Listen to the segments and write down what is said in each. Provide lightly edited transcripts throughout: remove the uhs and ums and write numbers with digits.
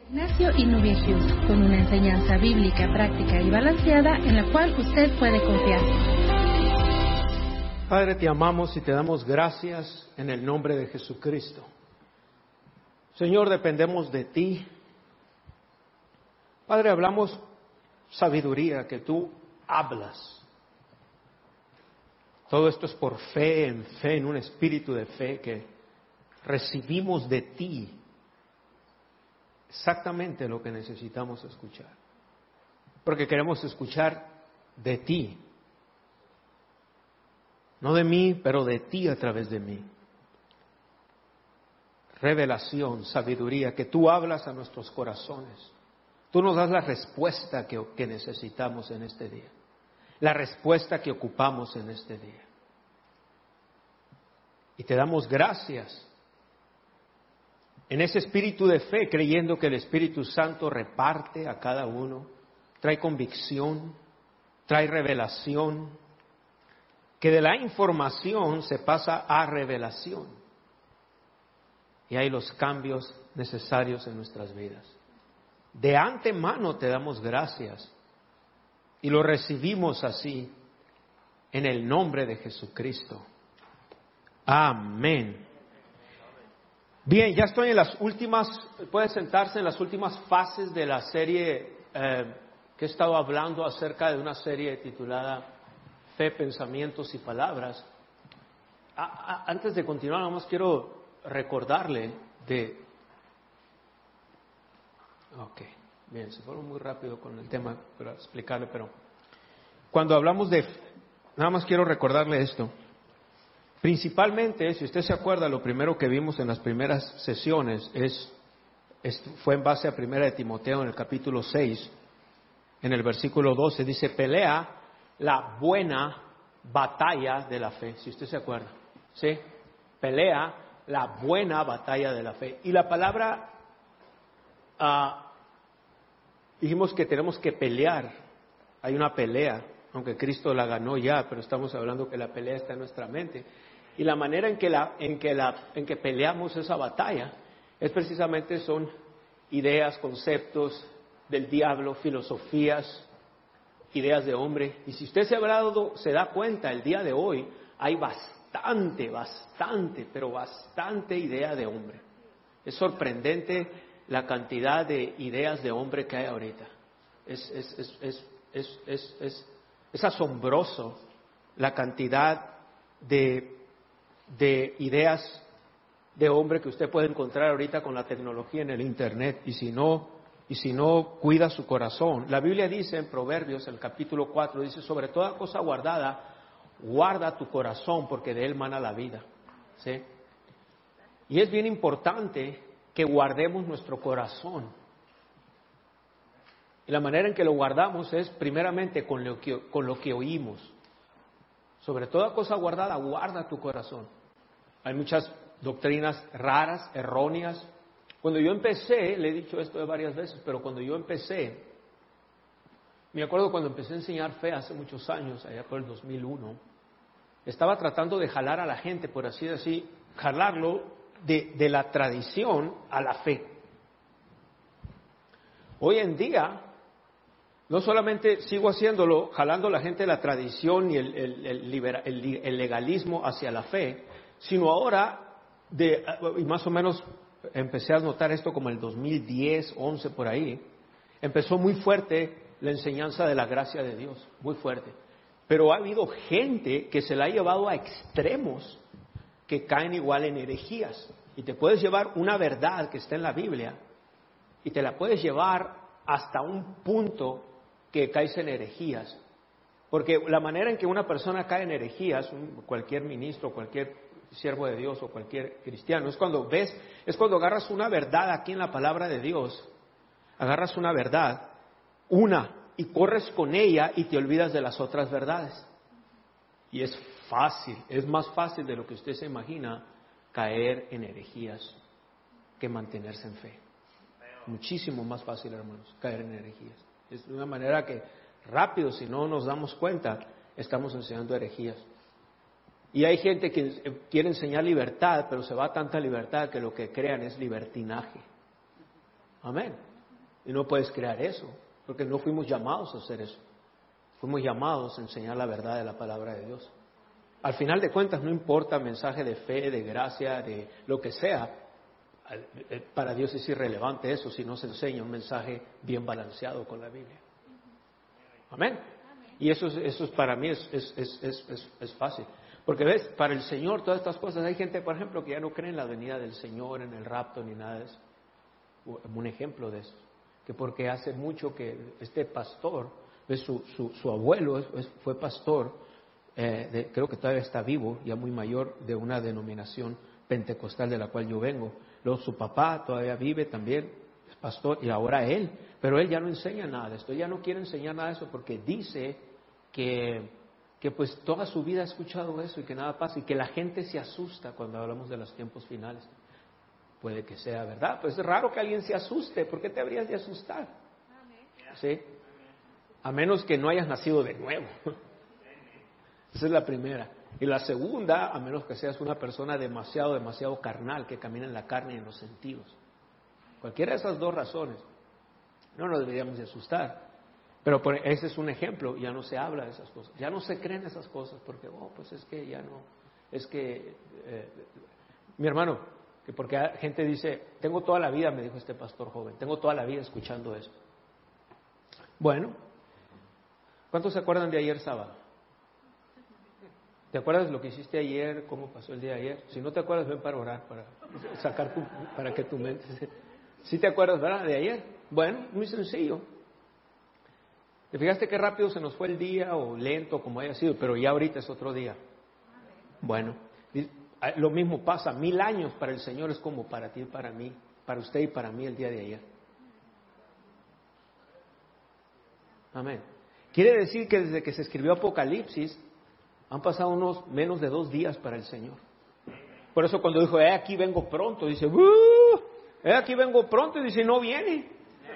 Ignacio y Nubia Hughes, con una enseñanza bíblica, práctica y balanceada en la cual usted puede confiar. Padre, te amamos y te damos gracias en el nombre de Jesucristo. Señor, dependemos de ti. Padre, hablamos sabiduría, que tú hablas. Todo esto es por fe, en un espíritu de fe que recibimos de ti exactamente lo que necesitamos escuchar. Porque queremos escuchar de ti. No de mí, pero de ti a través de mí. Revelación, sabiduría, que tú hablas a nuestros corazones. Tú nos das la respuesta que necesitamos en este día. La respuesta que ocupamos en este día. Y te damos gracias en ese espíritu de fe, creyendo que el Espíritu Santo reparte a cada uno, trae convicción, trae revelación, que de la información se pasa a revelación. Y hay los cambios necesarios en nuestras vidas. De antemano te damos gracias y lo recibimos así en el nombre de Jesucristo. Amén. Bien, ya estoy en las últimas, puede sentarse en las últimas fases de la serie que he estado hablando acerca de una serie titulada Fe, Pensamientos y Palabras. Antes de continuar, nada más quiero recordarle de... Ok, bien, se fueron muy rápido con el tema para explicarle, pero cuando hablamos de... Nada más quiero recordarle esto. Principalmente, si usted se acuerda, lo primero que vimos en las primeras sesiones fue en base a 1 de Timoteo en el capítulo 6, en el versículo 12, dice, pelea la buena batalla de la fe, si usted se acuerda, ¿sí? Pelea la buena batalla de la fe. Y la palabra, dijimos que tenemos que pelear, hay una pelea, aunque Cristo la ganó ya, pero estamos hablando que la pelea está en nuestra mente. Y la manera en que peleamos esa batalla es precisamente son ideas, conceptos del diablo, filosofías, ideas de hombre. Y si usted se da cuenta, el día de hoy hay bastante idea de hombre. Es sorprendente la cantidad de ideas de hombre que hay ahorita. Es asombroso la cantidad de ideas de hombre que usted puede encontrar ahorita con la tecnología en el internet, y si no cuida su corazón. La Biblia dice en Proverbios, el capítulo 4, dice, sobre toda cosa guardada, guarda tu corazón, porque de él mana la vida. ¿Sí? Y es bien importante que guardemos nuestro corazón. Y la manera en que lo guardamos es primeramente con lo que oímos. Sobre toda cosa guardada, guarda tu corazón. Hay muchas doctrinas raras, erróneas. Cuando yo empecé, le he dicho esto varias veces, pero cuando yo empecé, me acuerdo cuando empecé a enseñar fe hace muchos años, allá por el 2001, estaba tratando de jalar a la gente, por así decir, jalarlo de la tradición a la fe. Hoy en día, no solamente sigo haciéndolo, jalando a la gente de la tradición y el legalismo hacia la fe, sino ahora, y más o menos empecé a notar esto como el 2010, 11 por ahí, empezó muy fuerte la enseñanza de la gracia de Dios, muy fuerte. Pero ha habido gente que se la ha llevado a extremos que caen igual en herejías. Y te puedes llevar una verdad que está en la Biblia y te la puedes llevar hasta un punto que caes en herejías. Porque la manera en que una persona cae en herejías, cualquier ministro, cualquier siervo de Dios o cualquier cristiano, es cuando agarras una verdad aquí en la palabra de Dios, agarras una verdad, y corres con ella y te olvidas de las otras verdades. Y es más fácil de lo que usted se imagina caer en herejías que mantenerse en fe. Muchísimo más fácil, hermanos, caer en herejías. Es de una manera que rápido, si no nos damos cuenta, estamos enseñando herejías. Y hay gente que quiere enseñar libertad, pero se va a tanta libertad que lo que crean es libertinaje. Amén. Y no puedes crear eso, porque no fuimos llamados a hacer eso. Fuimos llamados a enseñar la verdad de la palabra de Dios. Al final de cuentas, no importa mensaje de fe, de gracia, de lo que sea, para Dios es irrelevante eso si no se enseña un mensaje bien balanceado con la Biblia. Amén. Y eso para mí es fácil. Porque ves, para el Señor todas estas cosas, hay gente, por ejemplo, que ya no cree en la venida del Señor, en el rapto, ni nada de eso. Un ejemplo de eso. Que porque hace mucho que este pastor, ¿ves? Su abuelo fue pastor, creo que todavía está vivo, ya muy mayor, de una denominación pentecostal de la cual yo vengo. Luego su papá todavía vive también, es pastor, y ahora él. Pero él ya no enseña nada de esto, ya no quiere enseñar nada de eso porque dice que pues toda su vida ha escuchado eso y que nada pasa y que la gente se asusta cuando hablamos de los tiempos finales. Puede que sea verdad, pues es raro que alguien se asuste. ¿Por qué te habrías de asustar? ¿Sí? A menos que no hayas nacido de nuevo. Esa es la primera. Y la segunda, a menos que seas una persona demasiado carnal, que camina en la carne y en los sentidos. Cualquiera de esas dos razones, no nos deberíamos de asustar. Pero ese es un ejemplo, ya no se habla de esas cosas, ya no se creen esas cosas, porque, pues es que ya no, es que, mi hermano, que porque gente dice, tengo toda la vida, me dijo este pastor joven, tengo toda la vida escuchando eso. Bueno, ¿cuántos se acuerdan de ayer sábado? ¿Te acuerdas de lo que hiciste ayer? ¿Cómo pasó el día de ayer? Si no te acuerdas, ven para orar, para que tu mente ¿Sí te acuerdas, verdad, de ayer? Bueno, muy sencillo. ¿Te fijaste qué rápido se nos fue el día o lento, como haya sido? Pero ya ahorita es otro día. Bueno, lo mismo pasa. 1000 años para el Señor es como para ti y para mí, para usted y para mí el día de ayer. Amén. Quiere decir que desde que se escribió Apocalipsis han pasado unos menos de 2 días para el Señor. Por eso cuando dijo, aquí vengo pronto, dice, aquí vengo pronto, y dice, no viene.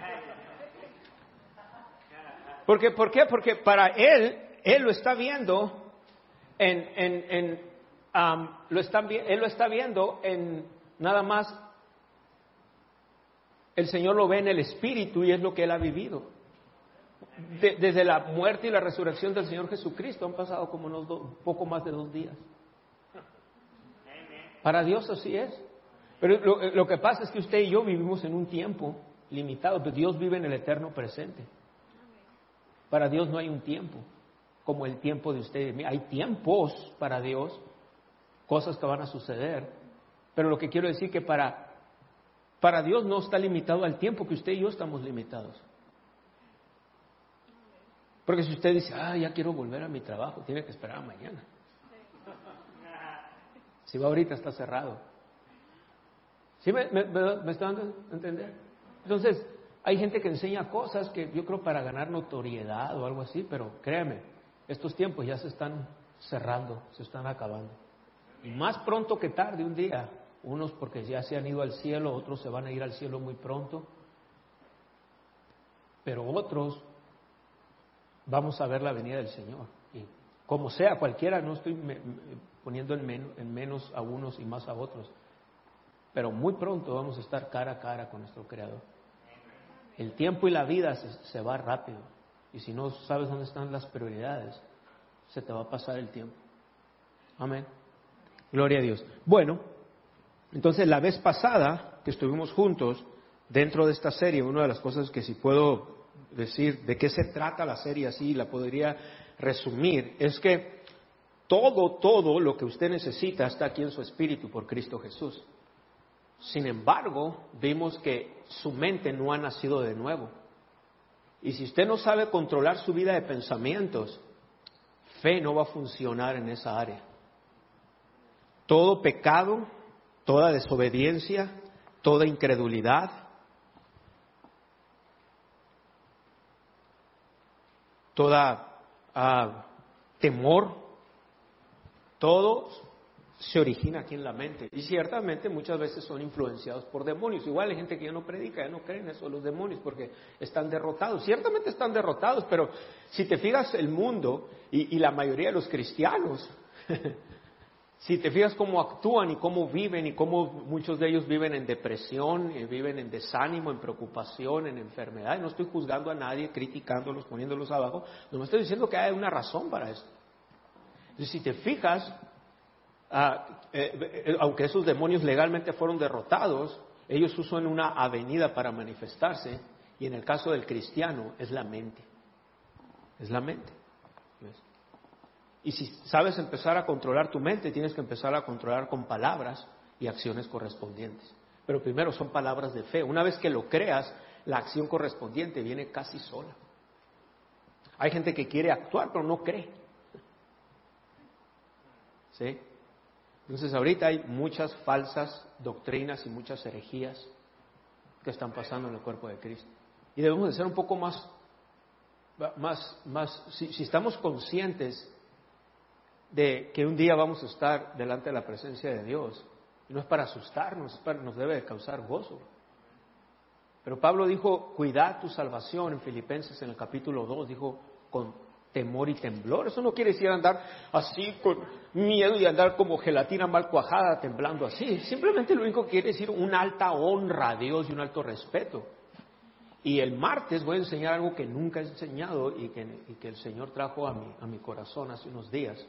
¿Por qué? Porque para él lo está viendo él lo está viendo en nada más. El Señor lo ve en el Espíritu y es lo que él ha vivido. Desde la muerte y la resurrección del Señor Jesucristo han pasado como poco más de 2 días. Para Dios así es. Pero lo que pasa es que usted y yo vivimos en un tiempo limitado, pero Dios vive en el eterno presente. Para Dios no hay un tiempo como el tiempo de usted. Hay tiempos para Dios, cosas que van a suceder, pero lo que quiero decir que para Dios no está limitado al tiempo que usted y yo estamos limitados. Porque si usted dice, ya quiero volver a mi trabajo, tiene que esperar a mañana. Si va ahorita está cerrado. ¿Sí me está dando a entender? Entonces, hay gente que enseña cosas que yo creo para ganar notoriedad o algo así, pero créeme, estos tiempos ya se están cerrando, se están acabando. Y más pronto que tarde un día, unos porque ya se han ido al cielo, otros se van a ir al cielo muy pronto, pero otros vamos a ver la venida del Señor. Y como sea, cualquiera, no estoy poniendo en menos a unos y más a otros, pero muy pronto vamos a estar cara a cara con nuestro Creador. El tiempo y la vida se va rápido, y si no sabes dónde están las prioridades, se te va a pasar el tiempo. Amén. Gloria a Dios. Bueno, entonces la vez pasada que estuvimos juntos dentro de esta serie, una de las cosas que si puedo decir de qué se trata la serie, así la podría resumir, es que todo lo que usted necesita está aquí en su espíritu por Cristo Jesús. Sin embargo, vimos que su mente no ha nacido de nuevo. Y si usted no sabe controlar su vida de pensamientos, fe no va a funcionar en esa área. Todo pecado, toda desobediencia, toda incredulidad, toda temor, todo se origina aquí en la mente. Y ciertamente muchas veces son influenciados por demonios. Igual hay gente que ya no predica, ya no creen eso los demonios porque están derrotados. Ciertamente están derrotados, pero si te fijas el mundo y la mayoría de los cristianos Si te fijas cómo actúan y cómo viven y cómo muchos de ellos viven en depresión, viven en desánimo, en preocupación, en enfermedad. No estoy juzgando a nadie, criticándolos, poniéndolos abajo. No me estoy diciendo que hay una razón para esto. Entonces, si te fijas, aunque esos demonios legalmente fueron derrotados, ellos usan una avenida para manifestarse. Y en el caso del cristiano es la mente. Es la mente. ¿Ves? Y si sabes empezar a controlar tu mente, tienes que empezar a controlar con palabras y acciones correspondientes. Pero primero son palabras de fe. Una vez que lo creas, la acción correspondiente viene casi sola. Hay gente que quiere actuar, pero no cree. ¿Sí? Entonces ahorita hay muchas falsas doctrinas y muchas herejías que están pasando en el cuerpo de Cristo. Y debemos de ser un poco más si estamos conscientes de que un día vamos a estar delante de la presencia de Dios, y no es para asustarnos, nos debe de causar gozo. Pero Pablo dijo, cuidad tu salvación en Filipenses en el capítulo 2, dijo, con temor y temblor. Eso no quiere decir andar así con miedo y andar como gelatina mal cuajada, temblando así. Simplemente lo único que quiere decir una alta honra a Dios y un alto respeto. Y el martes voy a enseñar algo que nunca he enseñado y que el Señor trajo a mi corazón hace unos días.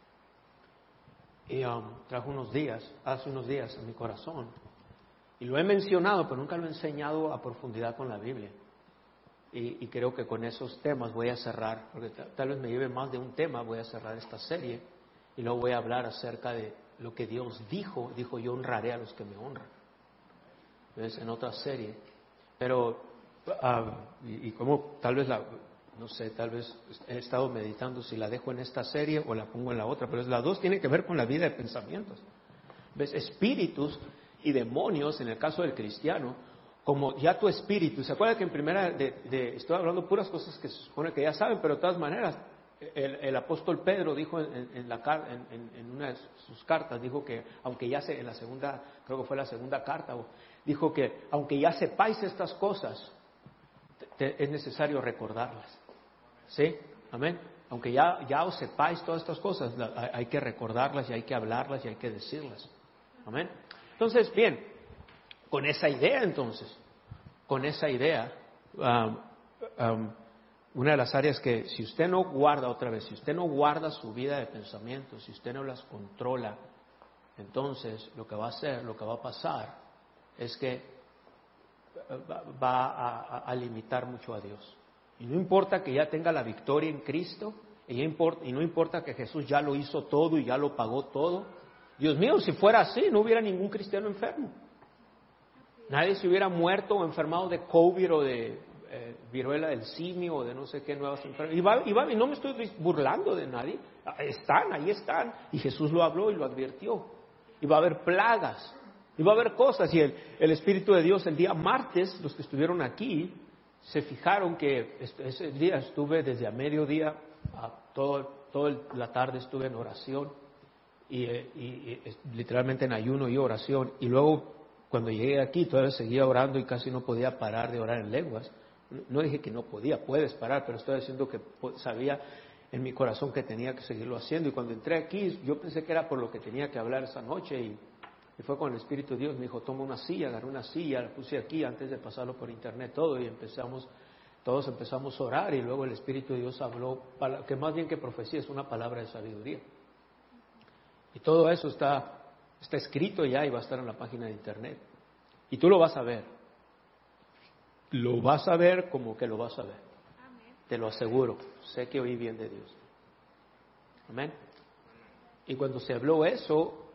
Y trajo hace unos días a mi corazón. Y lo he mencionado, pero nunca lo he enseñado a profundidad con la Biblia. Y creo que con esos temas voy a cerrar, porque tal vez me lleve más de un tema, voy a cerrar esta serie. Y luego voy a hablar acerca de lo que Dios dijo yo honraré a los que me honran. ¿Ves? En otra serie. Pero, y como tal vez no sé, tal vez he estado meditando si la dejo en esta serie o la pongo en la otra, pero las dos tienen que ver con la vida de pensamientos. ¿Ves? Espíritus y demonios, en el caso del cristiano, como ya tu espíritu, ¿se acuerdan que en primera estoy hablando puras cosas que se supone que ya saben, pero de todas maneras, el apóstol Pedro dijo en una de sus cartas, dijo que aunque ya en la segunda, creo que fue la segunda carta, dijo que aunque ya sepáis estas cosas, es necesario recordarlas. ¿Sí? Amén. Aunque ya os sepáis todas estas cosas, hay que recordarlas y hay que hablarlas y hay que decirlas. Amén. Entonces, bien, con esa idea, una de las áreas que si usted no guarda su vida de pensamientos, si usted no las controla, entonces lo que va a pasar es que va a limitar mucho a Dios. Y no importa que ya tenga la victoria en Cristo, y no importa que Jesús ya lo hizo todo y ya lo pagó todo. Dios mío, si fuera así, no hubiera ningún cristiano enfermo. Nadie se hubiera muerto o enfermado de COVID o de viruela del simio o de no sé qué nuevas enfermedades. Y no me estoy burlando de nadie. Ahí están. Y Jesús lo habló y lo advirtió. Y va a haber plagas. Y va a haber cosas. Y el Espíritu de Dios, el día martes, los que estuvieron aquí, se fijaron que ese día estuve desde a mediodía a toda la tarde estuve en oración. Y literalmente en ayuno y oración. Y luego, cuando llegué aquí, todavía seguía orando y casi no podía parar de orar en lenguas. No dije que no podía, puedes parar, pero estoy diciendo que sabía en mi corazón que tenía que seguirlo haciendo. Y cuando entré aquí, yo pensé que era por lo que tenía que hablar esa noche. Y fue con el Espíritu de Dios, me dijo, toma una silla, agarré una silla, la puse aquí antes de pasarlo por internet todo. Y todos empezamos a orar. Y luego el Espíritu de Dios habló, que más bien que profecía, es una palabra de sabiduría. Y todo eso está escrito ya y va a estar en la página de internet. Y tú lo vas a ver. Lo vas a ver como que lo vas a ver. Amén. Te lo aseguro. Sé que oí bien de Dios. Amén. Y cuando se habló eso,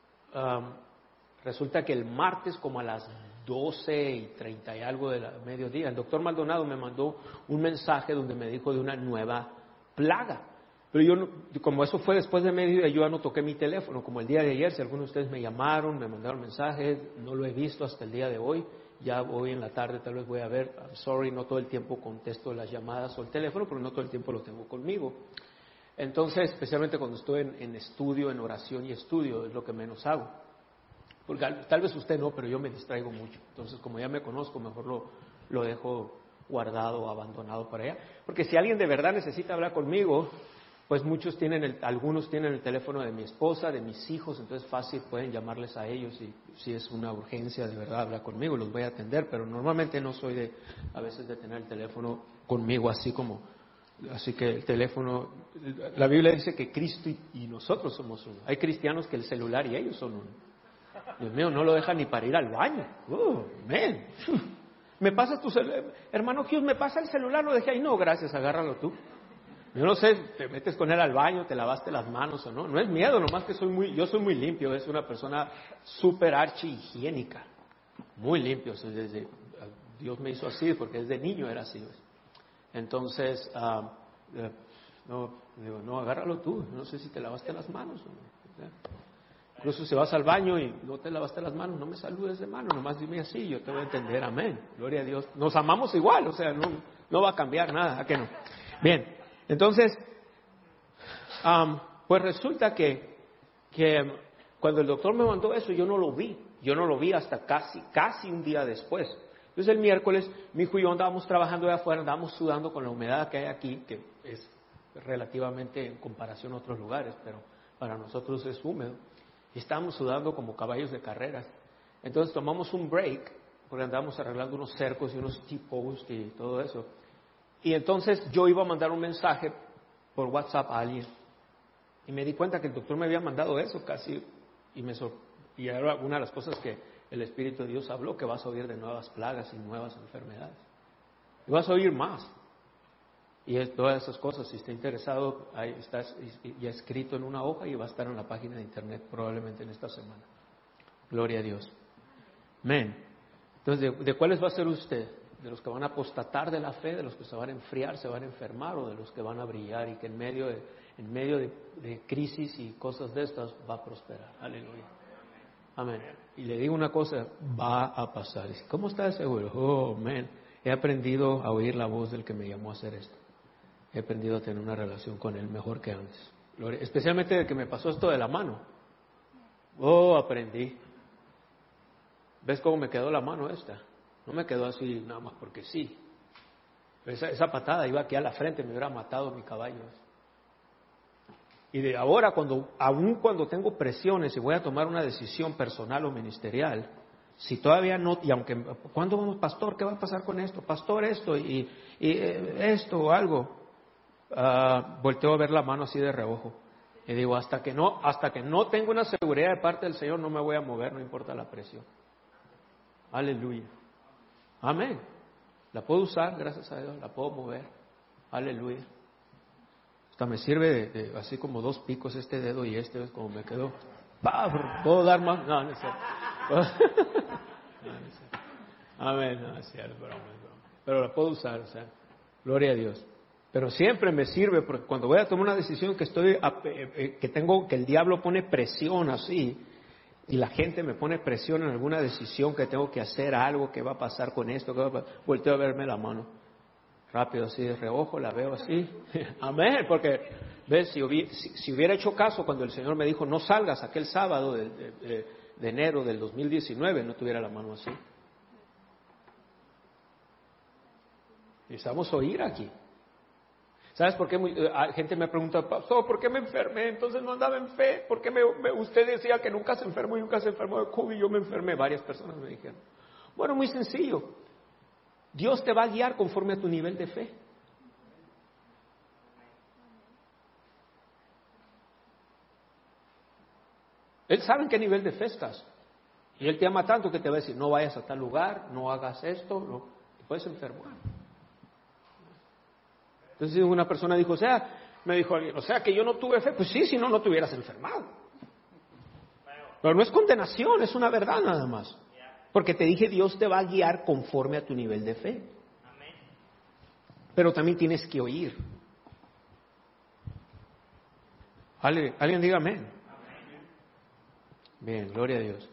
resulta que el martes como a las 12:30 y algo de la mediodía, el doctor Maldonado me mandó un mensaje donde me dijo de una nueva plaga. Pero como eso fue después de mediodía, yo ya no toqué mi teléfono, como el día de ayer, si algunos de ustedes me llamaron, me mandaron mensajes, no lo he visto hasta el día de hoy, ya hoy en la tarde tal vez voy a ver, I'm sorry, no todo el tiempo contesto las llamadas o el teléfono, pero no todo el tiempo lo tengo conmigo. Entonces, especialmente cuando estoy en estudio, en oración y estudio, es lo que menos hago. Porque tal vez usted no, pero yo me distraigo mucho. Entonces, como ya me conozco, mejor lo dejo guardado o abandonado para allá. Porque si alguien de verdad necesita hablar conmigo, Pues algunos tienen el teléfono de mi esposa, de mis hijos, entonces fácil pueden llamarles a ellos y si es una urgencia de verdad habla conmigo, los voy a atender, pero normalmente no soy a veces de tener el teléfono conmigo así que el teléfono, la Biblia dice que Cristo y nosotros somos uno. Hay cristianos que el celular y ellos son uno. Dios mío, no lo dejan ni para ir al baño. Man. Me pasa tu celular, hermano Hughes, me pasa el celular, lo dejé ahí. No, gracias, agárralo tú. Yo no sé, te metes con él al baño, te lavaste las manos o no. No es miedo, nomás que yo soy muy limpio, es una persona súper archihigiénica. Muy limpio. Dios me hizo así porque desde niño era así. Entonces, no, agárralo tú. No sé si te lavaste las manos o no. Incluso si vas al baño y no te lavaste las manos, no me saludes de mano, nomás dime así, yo te voy a entender, amén. Gloria a Dios. Nos amamos igual, o sea, no va a cambiar nada, ¿a qué no? Bien. Entonces, pues resulta que cuando el doctor me mandó eso, yo no lo vi hasta casi un día después. Entonces el miércoles, mi hijo y yo andábamos trabajando de afuera, andábamos sudando con la humedad que hay aquí, que es relativamente en comparación a otros lugares, pero para nosotros es húmedo, y estábamos sudando como caballos de carreras. Entonces tomamos un break, porque andábamos arreglando unos cercos y unos T-posts y todo eso. Y entonces yo iba a mandar un mensaje por WhatsApp a alguien. Y me di cuenta que el doctor me había mandado eso casi. Y era una de las cosas que el Espíritu de Dios habló, que vas a oír de nuevas plagas y nuevas enfermedades. Y vas a oír más. Y todas esas cosas, si está interesado, ahí está ya escrito en una hoja y va a estar en la página de internet probablemente en esta semana. Gloria a Dios. Amén. Entonces, ¿de cuáles va a ser usted? ¿De los que van a apostatar de la fe, de los que se van a enfriar, se van a enfermar, o de los que van a brillar y que en medio de crisis y cosas de estas va a prosperar? Aleluya. Amén. Y le digo una cosa, va a pasar. ¿Cómo está seguro? Oh, amén. He aprendido a oír la voz del que me llamó a hacer esto. He aprendido a tener una relación con él mejor que antes. Especialmente de que me pasó esto de la mano. Oh, aprendí. ¿Ves cómo me quedó la mano esta? No me quedó así nada más porque sí. Esa patada iba aquí a la frente, me hubiera matado mi caballo. Y de ahora, aun cuando tengo presiones y voy a tomar una decisión personal o ministerial, si todavía no, y aunque, ¿cuándo vamos, pastor? ¿Qué va a pasar con esto? Pastor, esto y esto o algo. Volteo a ver la mano así de reojo. Y digo, hasta que no tengo una seguridad de parte del Señor, no me voy a mover, no importa la presión. Aleluya. Amén. La puedo usar, gracias a Dios, la puedo mover. Aleluya. Hasta me sirve así como dos picos este dedo y este, como me quedó. ¿Puedo dar más? No, no es cierto. No es cierto. Amén, no es cierto, broma. Pero la puedo usar, o sea, gloria a Dios. Pero siempre me sirve, porque cuando voy a tomar una decisión que que el diablo pone presión así, y la gente me pone presión en alguna decisión que tengo que hacer, algo que va a pasar con esto, volteo a verme la mano. Rápido así de reojo, la veo así. Amén, porque, ves, si hubiera hecho caso cuando el Señor me dijo, no salgas aquel sábado de enero del 2019, no tuviera la mano así. Necesitamos oír aquí. ¿Sabes por qué? Gente me pregunta, pastor, ¿por qué me enfermé? Entonces no andaba en fe. ¿Por qué usted decía que nunca se enfermó y nunca se enfermó de COVID y yo me enfermé? Varias personas me dijeron. Bueno, muy sencillo. Dios te va a guiar conforme a tu nivel de fe. Él sabe en qué nivel de fe estás. Y Él te ama tanto que te va a decir, no vayas a tal lugar, no hagas esto, no, te puedes enfermar. Entonces una persona dijo, me dijo alguien, o sea que yo no tuve fe. Pues sí, si no te hubieras enfermado. Pero no es condenación, es una verdad nada más. Porque te dije, Dios te va a guiar conforme a tu nivel de fe. Pero también tienes que oír. ¿Alguien diga amén? Bien, gloria a Dios.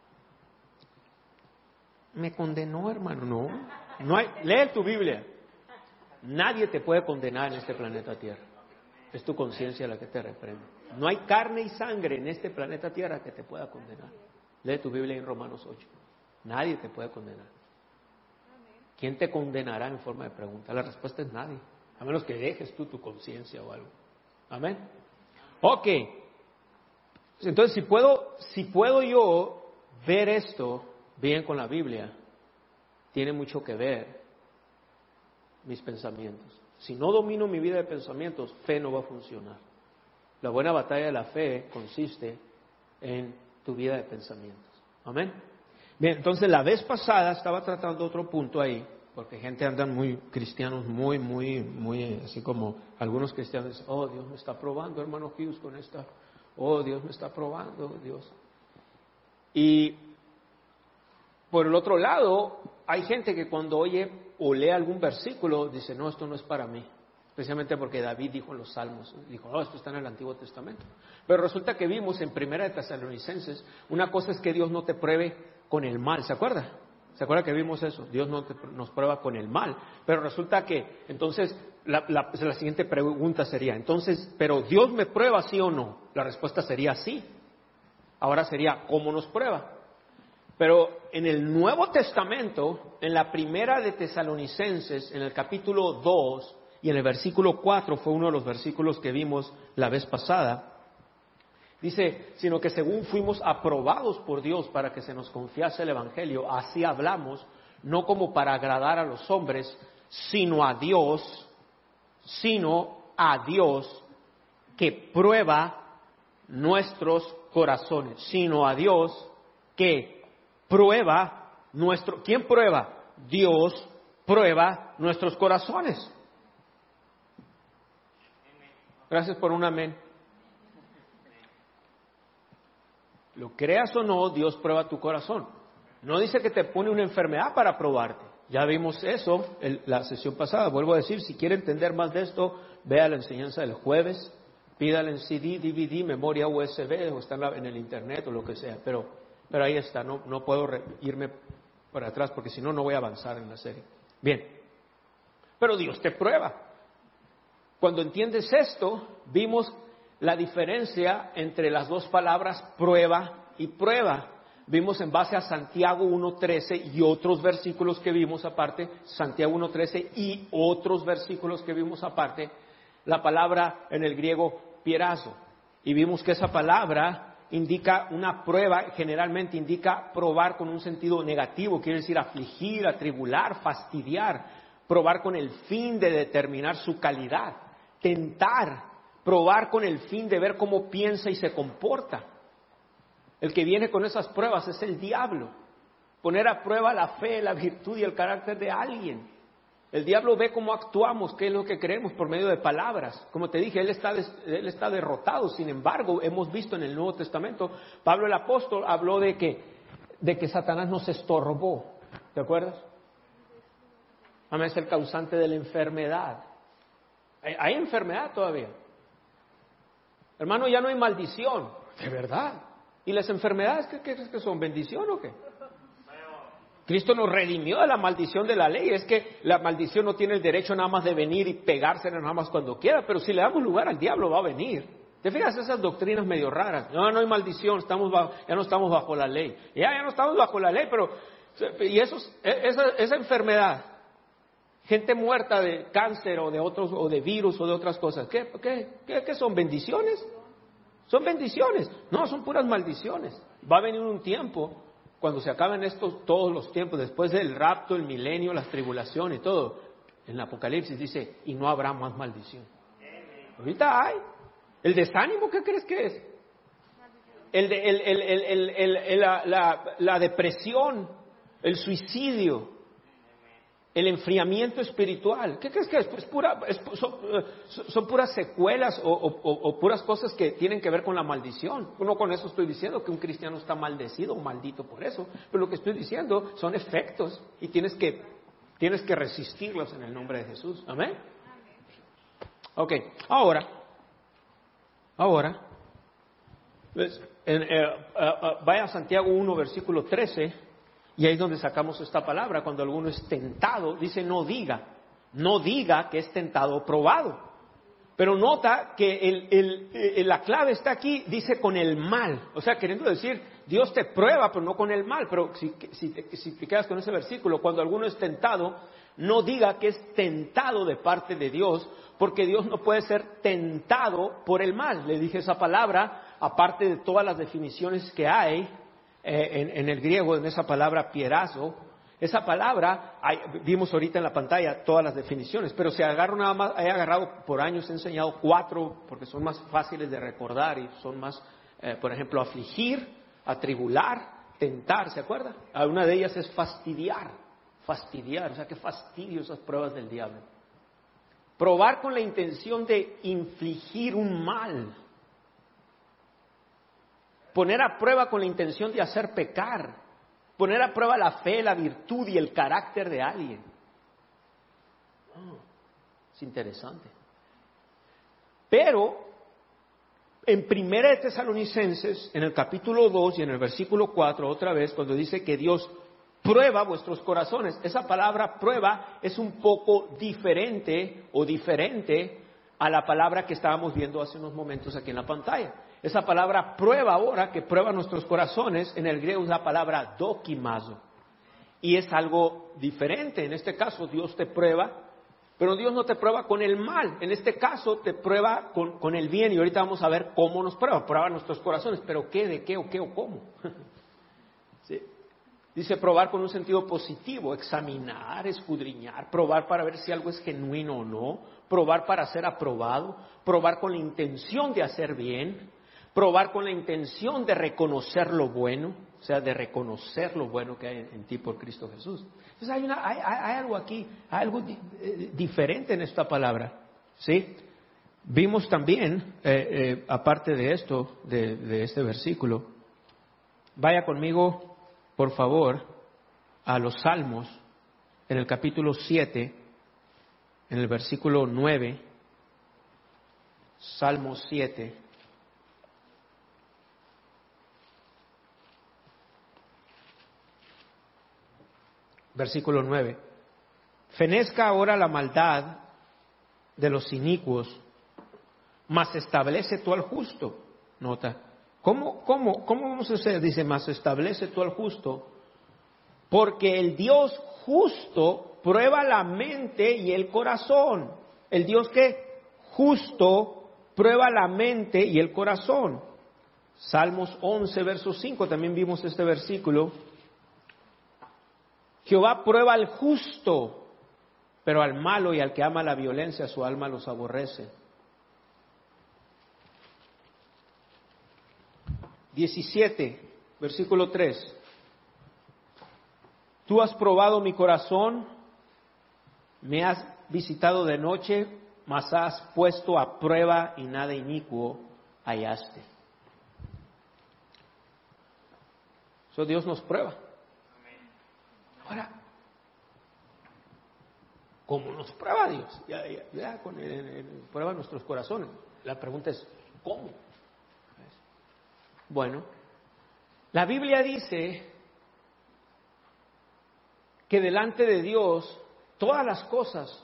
Me condenó, hermano, no hay, lee tu Biblia. Nadie te puede condenar en este planeta Tierra. Es tu conciencia la que te reprende. No hay carne y sangre en este planeta Tierra que te pueda condenar. Lee tu Biblia en Romanos 8. Nadie te puede condenar. ¿Quién te condenará en forma de pregunta? La respuesta es nadie. A menos que dejes tú tu conciencia o algo. Amén. Ok. Entonces, si puedo yo ver esto bien con la Biblia, tiene mucho que ver mis pensamientos. Si no domino mi vida de pensamientos, fe no va a funcionar. La buena batalla de la fe consiste en tu vida de pensamientos. Amén. Bien, entonces la vez pasada estaba tratando otro punto ahí, porque gente andan muy cristianos, muy, así como algunos cristianos dicen, oh, Dios me está probando, hermano Hughes, con esta, oh, Dios me está probando, Dios. Y por el otro lado, hay gente que cuando oye o lee algún versículo, dice, no, esto no es para mí. Especialmente porque David dijo en los Salmos, dijo, no, esto está en el Antiguo Testamento. Pero resulta que vimos en Primera de Tesalonicenses, una cosa es que Dios no te pruebe con el mal, ¿se acuerda? ¿Se acuerda que vimos eso? Dios no nos prueba con el mal. Pero resulta que, entonces, la siguiente pregunta sería, entonces, ¿pero Dios me prueba sí o no? La respuesta sería sí. Ahora sería, ¿cómo nos prueba? Pero en el Nuevo Testamento, en la Primera de Tesalonicenses, en el capítulo 2 y en el versículo 4, fue uno de los versículos que vimos la vez pasada, dice, sino que según fuimos aprobados por Dios para que se nos confiase el Evangelio, así hablamos, no como para agradar a los hombres, sino a Dios que prueba nuestros corazones, sino a Dios que prueba ¿quién prueba? Dios prueba nuestros corazones. Gracias por un amén. Lo creas o no, Dios prueba tu corazón. No dice que te pone una enfermedad para probarte. Ya vimos eso en la sesión pasada. Vuelvo a decir, si quiere entender más de esto, vea la enseñanza del jueves, pídala en CD, DVD, memoria USB, o está en el internet o lo que sea. Pero ahí está, no puedo irme para atrás porque si no, no voy a avanzar en la serie. Bien, pero Dios te prueba. Cuando entiendes esto, vimos la diferencia entre las dos palabras prueba y prueba. Vimos en base a Santiago 1.13 y otros versículos que vimos aparte, Santiago 1.13 y otros versículos que vimos aparte, la palabra en el griego pierazo. Y vimos que esa palabra indica una prueba, generalmente indica probar con un sentido negativo, quiere decir afligir, atribular, fastidiar, probar con el fin de determinar su calidad, tentar, probar con el fin de ver cómo piensa y se comporta. El que viene con esas pruebas es el diablo, poner a prueba la fe, la virtud y el carácter de alguien. El diablo ve cómo actuamos, qué es lo que creemos por medio de palabras. Como te dije, él está derrotado. Sin embargo, hemos visto en el Nuevo Testamento, Pablo el apóstol habló de que Satanás nos estorbó. ¿Te acuerdas? Amén, es el causante de la enfermedad. Hay enfermedad todavía. Hermano, ya no hay maldición. ¿De verdad? ¿Y las enfermedades qué crees que son? ¿Bendición o qué? Cristo nos redimió de la maldición de la ley. Es que la maldición no tiene el derecho nada más de venir y pegarse nada más cuando quiera, pero si le damos lugar al diablo va a venir. ¿Te fijas esas doctrinas medio raras? No hay maldición, ya no estamos bajo la ley. Ya no estamos bajo la ley, pero y esa enfermedad, gente muerta de cáncer o de otros, o de virus o de otras cosas, ¿qué son? ¿Bendiciones? Son bendiciones. No, son puras maldiciones. Va a venir un tiempo cuando se acaben todos los tiempos, después del rapto, el milenio, las tribulaciones y todo, en el Apocalipsis dice, y no habrá más maldición. Ahorita hay. ¿El desánimo qué crees que es? La depresión, el suicidio, el enfriamiento espiritual. ¿Qué crees que es? Son puras secuelas o puras cosas que tienen que ver con la maldición. No con eso estoy diciendo que un cristiano está maldecido o maldito por eso, pero lo que estoy diciendo son efectos y tienes que resistirlos en el nombre de Jesús. Amén. Ok, ahora, vaya a Santiago 1, versículo 13, y ahí es donde sacamos esta palabra. Cuando alguno es tentado, dice no diga que es tentado o probado. Pero nota que la clave está aquí, dice con el mal. O sea, queriendo decir, Dios te prueba, pero no con el mal. Pero si te quedas con ese versículo, cuando alguno es tentado, no diga que es tentado de parte de Dios, porque Dios no puede ser tentado por el mal. Le dije esa palabra, aparte de todas las definiciones que hay en el griego, en esa palabra pierazo. Esa palabra, vimos ahorita en la pantalla todas las definiciones, pero si agarro nada más, he agarrado por años, he enseñado 4, porque son más fáciles de recordar y son más, por ejemplo, afligir, atribular, tentar, ¿se acuerda? Una de ellas es fastidiar, o sea, qué fastidio esas pruebas del diablo. Probar con la intención de infligir un mal. Poner a prueba con la intención de hacer pecar. Poner a prueba la fe, la virtud y el carácter de alguien. Es interesante. Pero, en 1 de Tesalonicenses, en el capítulo 2 y en el versículo 4, otra vez, cuando dice que Dios prueba vuestros corazones, esa palabra prueba es un poco diferente a la palabra que estábamos viendo hace unos momentos aquí en la pantalla. Esa palabra prueba ahora, que prueba nuestros corazones, en el griego es la palabra dokimazo. Y es algo diferente. En este caso Dios te prueba, pero Dios no te prueba con el mal. En este caso te prueba con el bien. Y ahorita vamos a ver cómo nos prueba. Prueba nuestros corazones. ¿Pero qué, de qué o cómo? ¿Sí? Dice probar con un sentido positivo. Examinar, escudriñar. Probar para ver si algo es genuino o no. Probar para ser aprobado. Probar con la intención de hacer bien. Probar con la intención de reconocer lo bueno, o sea, de reconocer lo bueno que hay en ti por Cristo Jesús. Entonces hay algo aquí, hay algo diferente en esta palabra, ¿sí? Vimos también, aparte de esto, de este versículo, vaya conmigo, por favor, a los Salmos, en el capítulo 7, en el versículo 9, Salmos 7. Versículo 9. Fenezca ahora la maldad de los inicuos, mas establece tú al justo. Nota. ¿Cómo vamos a hacer? Dice, mas establece tú al justo, porque el Dios justo prueba la mente y el corazón. El Dios que justo prueba la mente y el corazón. Salmos 11, verso 5, también vimos este versículo. Jehová prueba al justo, pero al malo y al que ama la violencia su alma los aborrece. 17, versículo 3. Tú has probado mi corazón, me has visitado de noche, mas has puesto a prueba y nada inicuo hallaste. So Dios nos prueba. Ahora, ¿cómo nos prueba Dios? Ya prueba nuestros corazones. La pregunta es, ¿cómo? Bueno, la Biblia dice que delante de Dios todas las cosas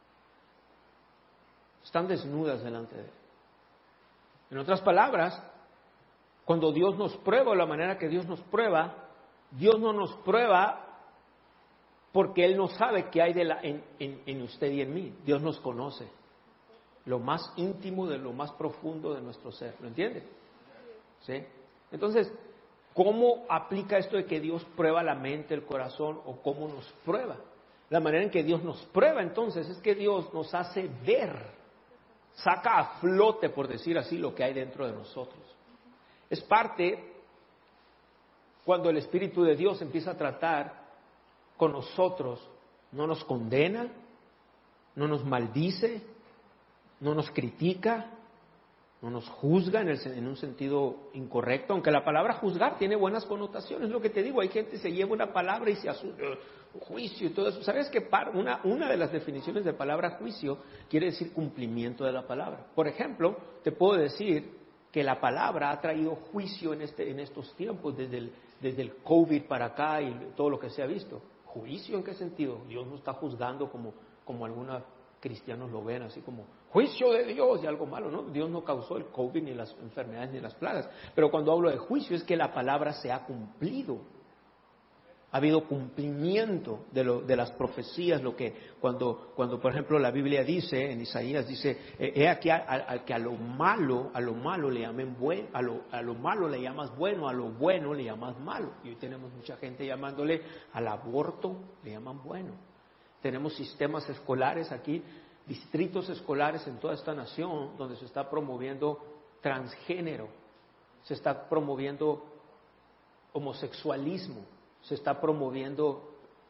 están desnudas delante de Él. En otras palabras, cuando Dios nos prueba, o la manera que Dios nos prueba, Dios no nos prueba porque Él no sabe qué hay en usted y en mí. Dios nos conoce, lo más íntimo de lo más profundo de nuestro ser. ¿Lo entiende? ¿Sí? Entonces, ¿cómo aplica esto de que Dios prueba la mente, el corazón, o cómo nos prueba? La manera en que Dios nos prueba, entonces, es que Dios nos hace ver, saca a flote, por decir así, lo que hay dentro de nosotros. Es parte cuando el Espíritu de Dios empieza a tratar con nosotros, no nos condena, no nos maldice, no nos critica, no nos juzga en un sentido incorrecto, aunque la palabra juzgar tiene buenas connotaciones. Lo que te digo, hay gente que se lleva una palabra y se asusta, juicio y todo eso. ¿Sabes que una de las definiciones de palabra juicio quiere decir cumplimiento de la palabra? Por ejemplo, te puedo decir que la palabra ha traído juicio en estos tiempos, desde el COVID para acá y todo lo que se ha visto. ¿Juicio en qué sentido? Dios no está juzgando como algunos cristianos lo ven, así como juicio de Dios y algo malo, ¿no? Dios no causó el COVID, ni las enfermedades, ni las plagas. Pero cuando hablo de juicio es que la palabra se ha cumplido. Ha habido cumplimiento de las profecías, lo que cuando por ejemplo la Biblia dice, en Isaías dice, he aquí al que a lo malo le llamen bueno, a lo malo le llamas bueno, a lo bueno le llamas malo. Y hoy tenemos mucha gente llamándole al aborto, le llaman bueno. Tenemos sistemas escolares aquí, distritos escolares en toda esta nación, donde se está promoviendo transgénero, se está promoviendo homosexualismo, se está promoviendo,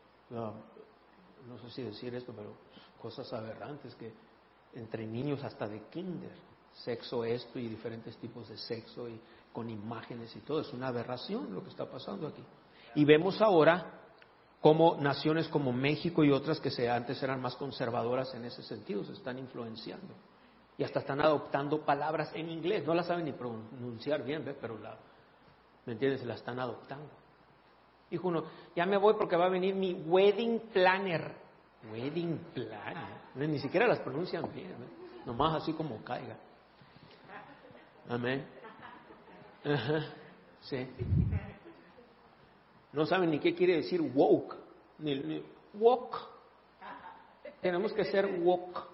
no sé si decir esto, pero cosas aberrantes que entre niños hasta de kinder, sexo esto y diferentes tipos de sexo y con imágenes y todo. Es una aberración lo que está pasando aquí. Y vemos ahora cómo naciones como México y otras que antes eran más conservadoras en ese sentido se están influenciando. Y hasta están adoptando palabras en inglés. No las saben ni pronunciar bien, ¿ves? Pero ¿me entiendes? Se la están adoptando. Dijo uno, ya me voy porque va a venir mi wedding planner. Wedding planner. Ni siquiera las pronuncian bien, ¿ves? Nomás así como caiga. Amén. Ajá. Sí. No saben ni qué quiere decir woke. Ni woke. Tenemos que ser woke.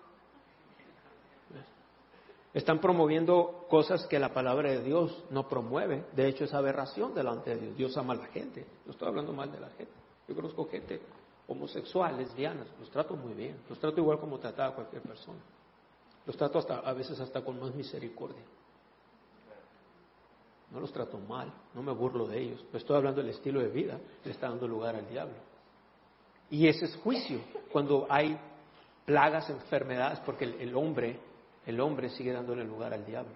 Están promoviendo cosas que la palabra de Dios no promueve. De hecho, es aberración delante de Dios. Dios ama a la gente. No estoy hablando mal de la gente. Yo conozco gente homosexual, lesbianas. Los trato muy bien. Los trato igual como trataba a cualquier persona. Los trato a veces hasta con más misericordia. No los trato mal. No me burlo de ellos. Pero estoy hablando del estilo de vida que le está dando lugar al diablo. Y ese es juicio. Cuando hay plagas, enfermedades, porque el hombre sigue dándole lugar al diablo.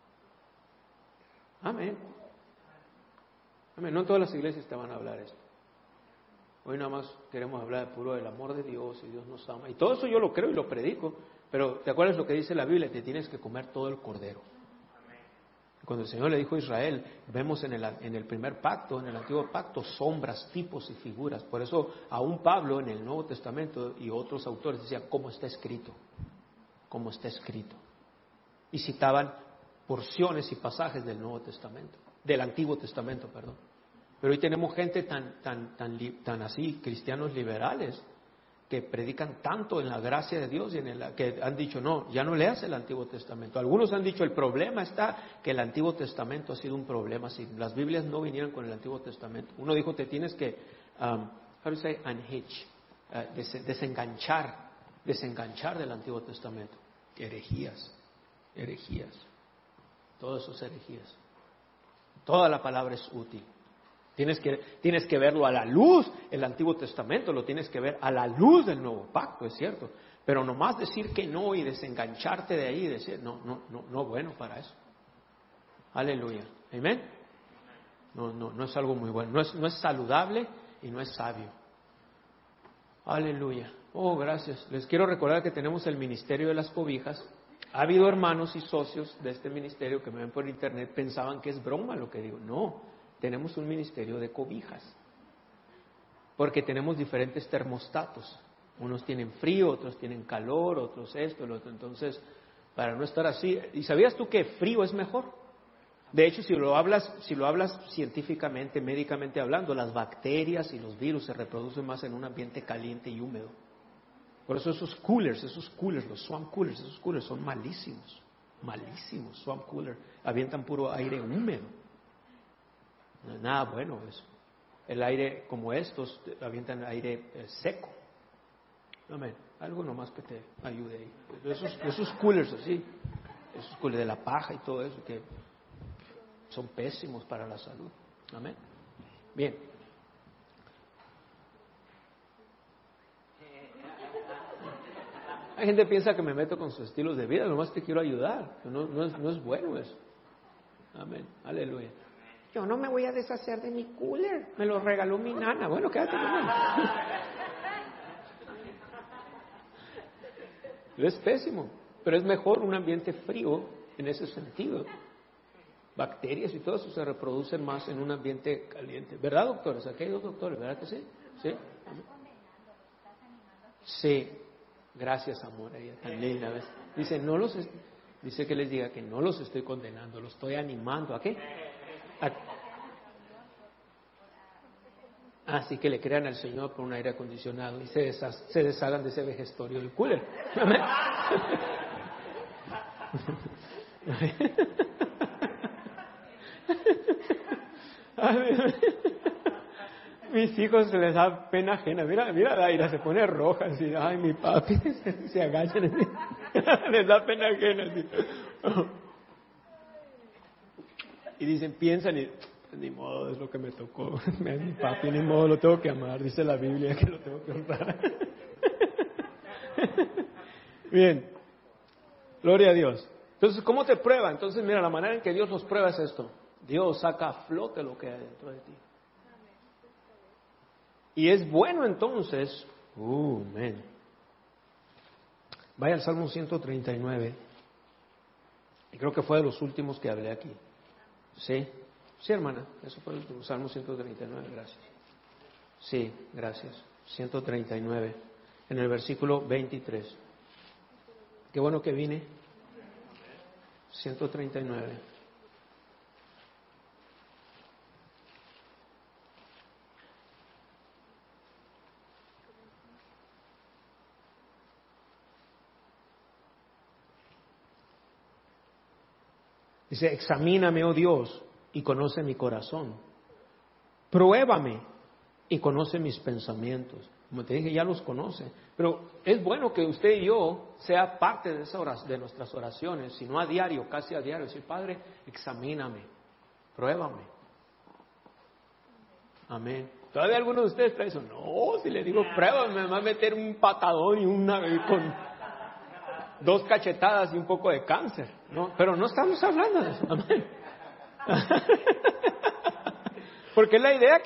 Amén. Amén. No en todas las iglesias te van a hablar esto. Hoy nada más queremos hablar puro del amor de Dios y Dios nos ama. Y todo eso yo lo creo y lo predico. Pero ¿te acuerdas lo que dice la Biblia? Te tienes que comer todo el cordero. Cuando el Señor le dijo a Israel, vemos en el primer pacto, en el antiguo pacto, sombras, tipos y figuras. Por eso aún Pablo en el Nuevo Testamento y otros autores decían, ¿cómo está escrito? Como está escrito. Y citaban porciones y pasajes del Nuevo Testamento, del Antiguo Testamento, perdón. Pero hoy tenemos gente tan así, cristianos liberales, que predican tanto en la gracia de Dios y que han dicho, no, ya no leas el Antiguo Testamento. Algunos han dicho, el problema está que el Antiguo Testamento ha sido un problema. Si las Biblias no vinieran con el Antiguo Testamento. Uno dijo, te tienes que, how do you say, unhitch, desenganchar del Antiguo Testamento. Herejías, todo eso es herejías. Toda la palabra es útil. Tienes que verlo a la luz, el Antiguo Testamento lo tienes que ver a la luz del Nuevo Pacto, es cierto. Pero nomás decir que no y desengancharte de ahí, decir no bueno para eso. Aleluya. Amén. No es algo muy bueno. No es saludable y no es sabio. Aleluya. Oh, gracias. Les quiero recordar que tenemos el Ministerio de las Cobijas. Ha habido hermanos y socios de este ministerio que me ven por internet, pensaban que es broma lo que digo. No, tenemos un ministerio de cobijas. Porque tenemos diferentes termostatos. Unos tienen frío, otros tienen calor, otros esto, lo otro. Entonces, para no estar así. ¿Y sabías tú que frío es mejor? De hecho, si lo hablas científicamente, médicamente hablando, las bacterias y los virus se reproducen más en un ambiente caliente y húmedo. Por eso esos coolers, los swamp coolers, esos coolers son malísimos, swamp cooler, avientan puro aire húmedo. No es nada bueno eso. El aire como estos, avientan aire seco. Amén. Algo nomás que te ayude ahí. Esos coolers así, esos coolers de la paja y todo eso, que son pésimos para la salud. Amén. Bien. Hay gente que piensa que me meto con sus estilos de vida, nomás te quiero ayudar. No es bueno eso. Amén. Aleluya. Yo no me voy a deshacer de mi cooler. Me lo regaló mi nana. Bueno, quédate con él. Es pésimo, pero es mejor un ambiente frío en ese sentido. Bacterias y todo eso se reproducen más en un ambiente caliente. ¿Verdad, doctores? Aquí hay dos doctores, ¿verdad que sí? Sí. Sí. Gracias, amor, ella tan linda, ¿ves? Dice que les diga que no los estoy condenando, los estoy animando. ¿A qué? Así que le crean al Señor por un aire acondicionado y se deshagan de ese vejestorio del cooler. Amén. Mis hijos se les da pena ajena. Mira, Daira se pone roja así. Ay, mi papi, se agachan así. Les da pena ajena así. Y dicen, piensan y ni modo, es lo que me tocó. Mi papi, ni modo, lo tengo que amar. Dice la Biblia que lo tengo que honrar. Bien, gloria a Dios. Entonces, ¿cómo te prueba? Entonces, mira, la manera en que Dios nos prueba es esto. Dios saca a flote lo que hay dentro de ti. Y es bueno entonces, amén. Vaya al Salmo 139. Y creo que fue de los últimos que hablé aquí. ¿Sí? Sí, hermana, eso fue el último, Salmo 139, gracias. Sí, gracias. 139, en el versículo 23. Qué bueno que vine. 139. Dice, examíname, oh Dios, y conoce mi corazón. Pruébame y conoce mis pensamientos. Como te dije, ya los conoce. Pero es bueno que usted y yo sea parte de nuestras oraciones, si no a diario, casi a diario. Decir, Padre, examíname, pruébame. Amén. Todavía algunos de ustedes traen eso. No, si le digo pruébame, me va a meter un patadón y con 2 cachetadas y un poco de cáncer. No, pero no estamos hablando de eso. Amén. Porque es la idea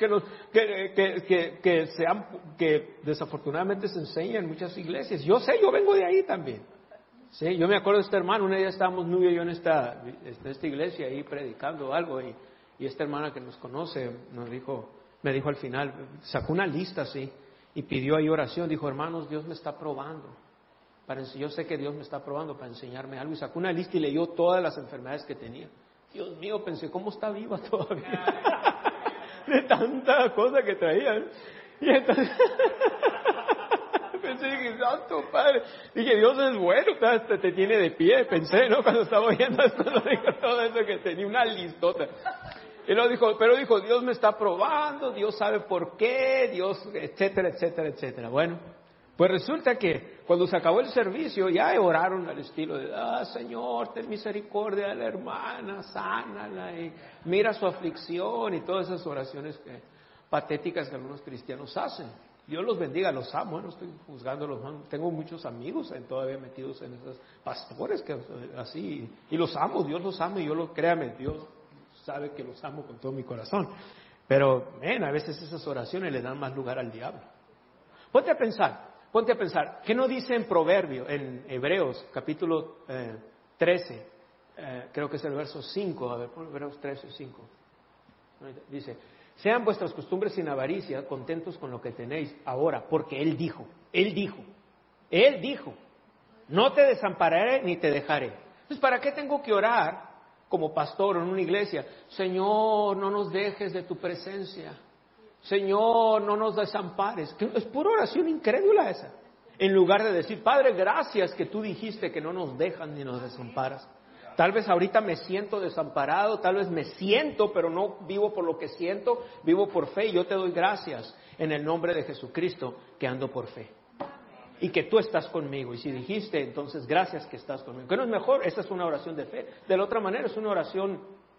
que desafortunadamente se enseña en muchas iglesias. Yo sé, yo vengo de ahí también. Sí, yo me acuerdo de este hermano, una día estábamos Nubia y yo en esta iglesia ahí predicando algo y esta hermana que nos conoce me dijo al final, sacó una lista así y pidió ahí oración, dijo, hermanos, Dios me está probando. Yo sé que Dios me está probando para enseñarme algo y sacó una lista y leyó todas las enfermedades que tenía. Dios mío, pensé, ¿cómo está viva todavía? De tanta cosa que traían. Y entonces pensé, dije, santo Padre. Dije, Dios es bueno, te tiene de pie. Pensé, ¿no? Cuando estaba oyendo esto, dijo todo eso que tenía una listota. Y luego dijo, pero dijo, Dios me está probando, Dios sabe por qué, Dios, etcétera, etcétera, etcétera. Bueno, pues resulta que cuando se acabó el servicio ya oraron al estilo de, Señor, ten misericordia de la hermana, sánala y mira su aflicción y todas esas oraciones patéticas que algunos cristianos hacen. Dios los bendiga, los amo, no estoy juzgándolos, tengo muchos amigos todavía metidos en esos pastores que así, y los amo, Dios los ama y créame, Dios sabe que los amo con todo mi corazón. Pero, a veces esas oraciones le dan más lugar al diablo. Ponte a pensar, ¿qué no dice en Proverbio, en Hebreos, capítulo 13, creo que es el verso 5, a ver, pon Hebreos 13, 5. Dice, sean vuestras costumbres sin avaricia, contentos con lo que tenéis ahora, porque Él dijo, no te desampararé ni te dejaré. Entonces, ¿para qué tengo que orar como pastor en una iglesia? Señor, no nos dejes de tu presencia. Señor, no nos desampares. Es pura oración incrédula esa. En lugar de decir, Padre, gracias que tú dijiste que no nos dejas ni nos desamparas. Tal vez ahorita me siento desamparado, tal vez me siento, pero no vivo por lo que siento, vivo por fe y yo te doy gracias en el nombre de Jesucristo que ando por fe. Y que tú estás conmigo. Y si dijiste, entonces gracias que estás conmigo. ¿Qué no es mejor? Esa es una oración de fe. De la otra manera es una oración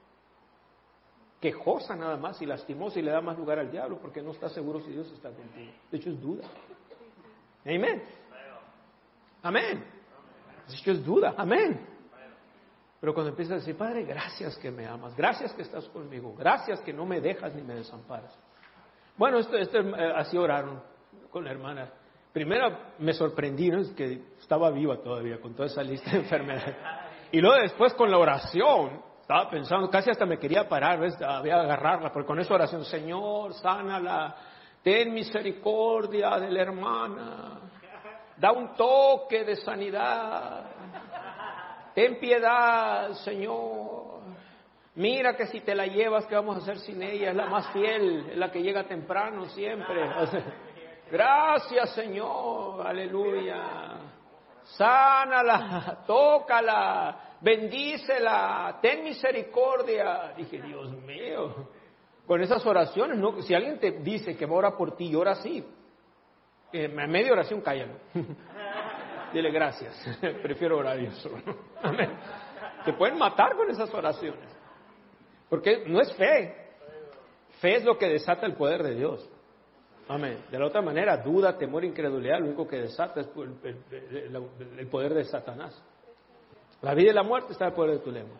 quejosa nada más y lastimosa y le da más lugar al diablo porque no está seguro si Dios está contigo. De hecho es duda. Amén. Amén. De hecho es duda. Amén. Pero cuando empiezas a decir, Padre, gracias que me amas, gracias que estás conmigo, gracias que no me dejas ni me desamparas. Bueno, así oraron con la hermana. Primero me sorprendí, ¿no? Es que estaba viva todavía con toda esa lista de enfermedades. Y luego después con la oración, estaba pensando, casi hasta me quería parar, ¿ves? Había que agarrarla, porque con esa oración, Señor, sánala, ten misericordia de la hermana, da un toque de sanidad, ten piedad, Señor, Mira que si te la llevas, ¿qué vamos a hacer sin ella? Es la más fiel, es la que llega temprano siempre. Gracias, Señor, aleluya. Sánala, tócala, bendícela, ten misericordia. Dije, Dios mío, con esas oraciones, ¿no? Si alguien te dice que va a orar por ti y ora así, en media oración cállalo. Dile gracias, prefiero orar yo solo. Amén. Te pueden matar con esas oraciones, porque no es fe. Fe es lo que desata el poder de Dios. Amén. De la otra manera, duda, temor, incredulidad, lo único que desata es el poder de Satanás. La vida y la muerte está en el poder de tu lengua.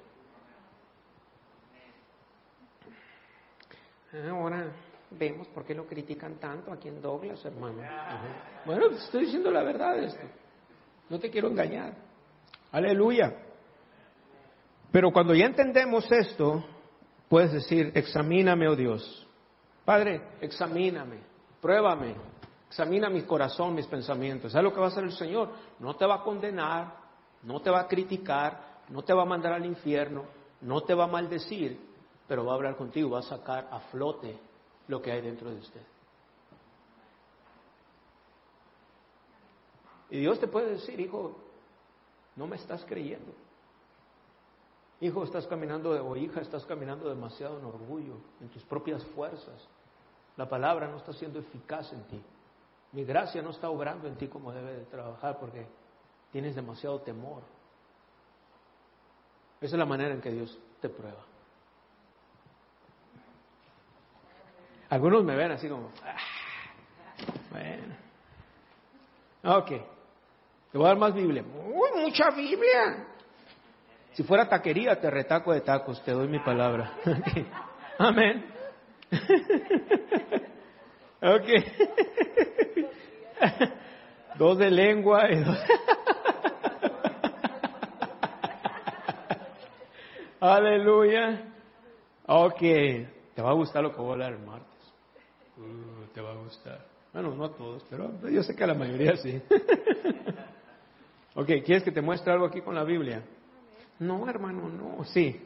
Ahora vemos por qué lo critican tanto aquí en Douglas, hermano. Bueno, estoy diciendo la verdad de esto. No te quiero engañar. Aleluya. Pero cuando ya entendemos esto, puedes decir, examíname, oh Dios. Padre, examíname, pruébame, examina mi corazón, mis pensamientos. ¿Sabes lo que va a hacer el Señor? No te va a condenar, no te va a criticar, no te va a mandar al infierno, no te va a maldecir, pero va a hablar contigo, va a sacar a flote lo que hay dentro de usted. Y Dios te puede decir, hijo, no me estás creyendo. Hijo, estás caminando, o hija, estás caminando demasiado en orgullo, en tus propias fuerzas. La palabra no está siendo eficaz en ti. Mi gracia no está obrando en ti como debe de trabajar porque tienes demasiado temor. Esa es la manera en que Dios te prueba. Algunos me ven así como, bueno, ok, te voy a dar más Biblia. ¡Uy, mucha Biblia! Si fuera taquería, te retaco de tacos, te doy mi palabra. Okay. Amén. Ok. 2 de lengua y 2. Aleluya. Ok. Te va a gustar lo que voy a hablar el martes. Te va a gustar. Bueno, no a todos, pero yo sé que a la mayoría sí. Ok, ¿quieres que te muestre algo aquí con la Biblia? No, hermano, no. Sí.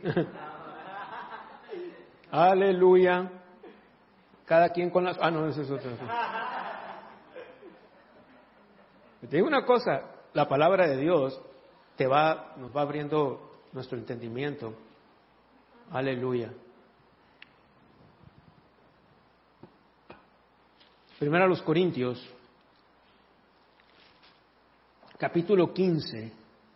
Aleluya. Cada quien con las... no, eso es otra. Te digo una cosa, la palabra de Dios nos va abriendo nuestro entendimiento. Aleluya. Primero a los Corintios, capítulo 15,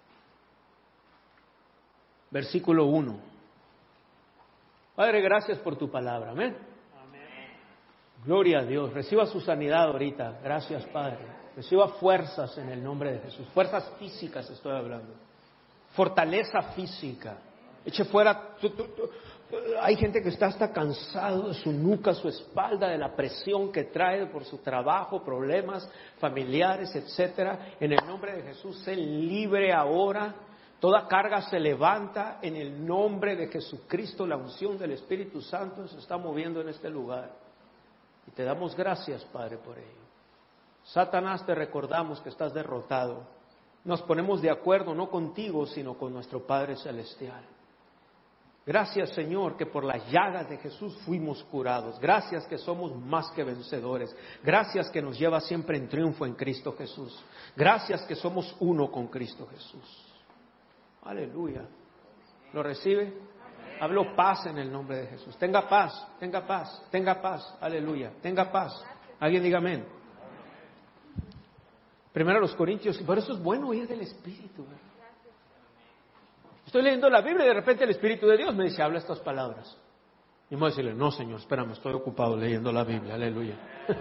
versículo 1. Padre, gracias por tu palabra. Amén. Gloria a Dios. Reciba su sanidad ahorita. Gracias, Padre. Reciba fuerzas en el nombre de Jesús. Fuerzas físicas estoy hablando. Fortaleza física. Eche fuera. Hay gente que está hasta cansado de su nuca, su espalda, de la presión que trae por su trabajo, problemas familiares, etcétera. En el nombre de Jesús, sé libre ahora. Toda carga se levanta en el nombre de Jesucristo. La unción del Espíritu Santo se está moviendo en este lugar. Y te damos gracias, Padre, por ello. Satanás, te recordamos que estás derrotado. Nos ponemos de acuerdo no contigo, sino con nuestro Padre Celestial. Gracias, Señor, que por las llagas de Jesús fuimos curados. Gracias que somos más que vencedores. Gracias que nos lleva siempre en triunfo en Cristo Jesús. Gracias que somos uno con Cristo Jesús. Aleluya. ¿Lo recibe? Hablo paz en el nombre de Jesús. Tenga paz, tenga paz, tenga paz. Aleluya. Tenga paz. Alguien diga amén. Primero a los Corintios. Por eso es bueno oír del Espíritu. Estoy leyendo la Biblia y de repente el Espíritu de Dios me dice, habla estas palabras. Y me voy a decirle, no, Señor, espérame, estoy ocupado leyendo la Biblia. Aleluya.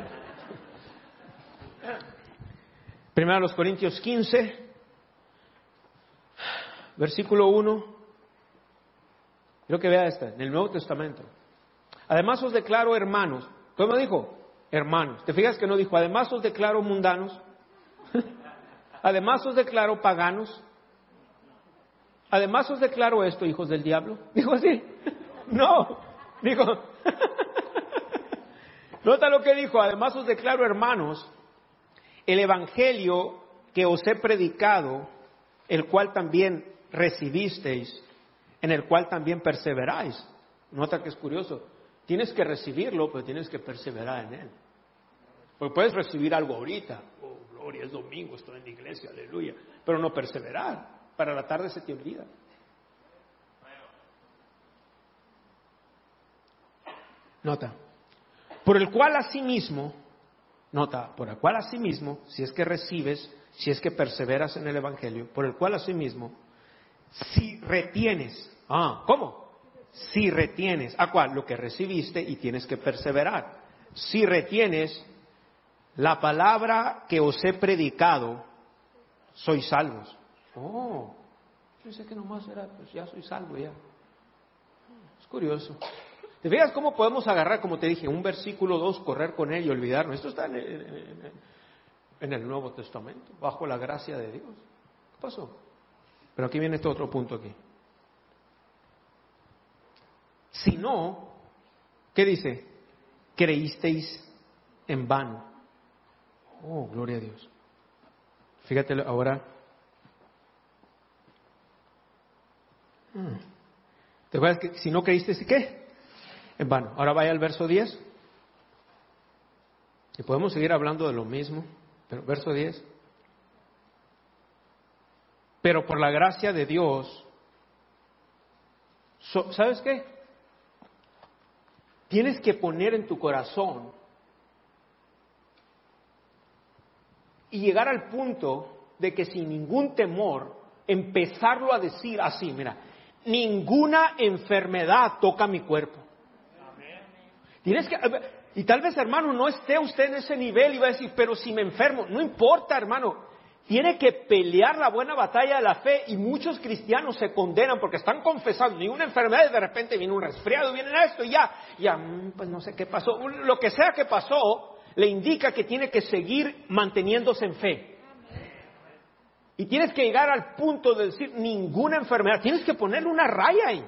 Primero a los Corintios 15, versículo 1. Quiero que vea esta, en el Nuevo Testamento. Además os declaro hermanos. ¿Cómo dijo? Hermanos. ¿Te fijas que no dijo, además os declaro mundanos? Además os declaro paganos. Además os declaro esto, hijos del diablo. Dijo así. No. Dijo. Nota lo que dijo. Además os declaro hermanos, el evangelio que os he predicado, el cual también recibisteis, en el cual también perseveráis. Nota que es curioso. Tienes que recibirlo, pero tienes que perseverar en él. Porque puedes recibir algo ahorita. Oh, gloria, es domingo, estoy en la iglesia, aleluya. Pero no perseverar. Para la tarde se te olvida. Nota. Por el cual asimismo, si es que recibes, si es que perseveras en el Evangelio, por el cual asimismo, si retienes. ¿Cómo? Si retienes. ¿A cuál? Lo que recibiste y tienes que perseverar. Si retienes la palabra que os he predicado, sois salvos. Yo pensé que nomás era, pues ya soy salvo ya. Es curioso. ¿Te fijas cómo podemos agarrar, como te dije, un versículo 2, correr con él y olvidarnos? Esto está en el Nuevo Testamento, bajo la gracia de Dios. ¿Qué pasó? Pero aquí viene este otro punto aquí. Si no, ¿qué dice? Creísteis en vano. Oh, gloria a Dios. Fíjate ahora. ¿Te acuerdas que si no creísteis, qué? En vano. Ahora vaya al verso 10. Y podemos seguir hablando de lo mismo, pero verso 10. Pero por la gracia de Dios, ¿sabes qué? Tienes que poner en tu corazón y llegar al punto de que sin ningún temor, empezarlo a decir así, mira, ninguna enfermedad toca mi cuerpo. Tienes que, y tal vez, hermano, no esté usted en ese nivel y va a decir, pero si me enfermo, no importa, hermano. Tiene que pelear la buena batalla de la fe, y muchos cristianos se condenan porque están confesando ni una enfermedad y de repente viene un resfriado, viene esto y ya, pues no sé qué pasó. Lo que sea que pasó le indica que tiene que seguir manteniéndose en fe. Y tienes que llegar al punto de decir ninguna enfermedad. Tienes que ponerle una raya ahí.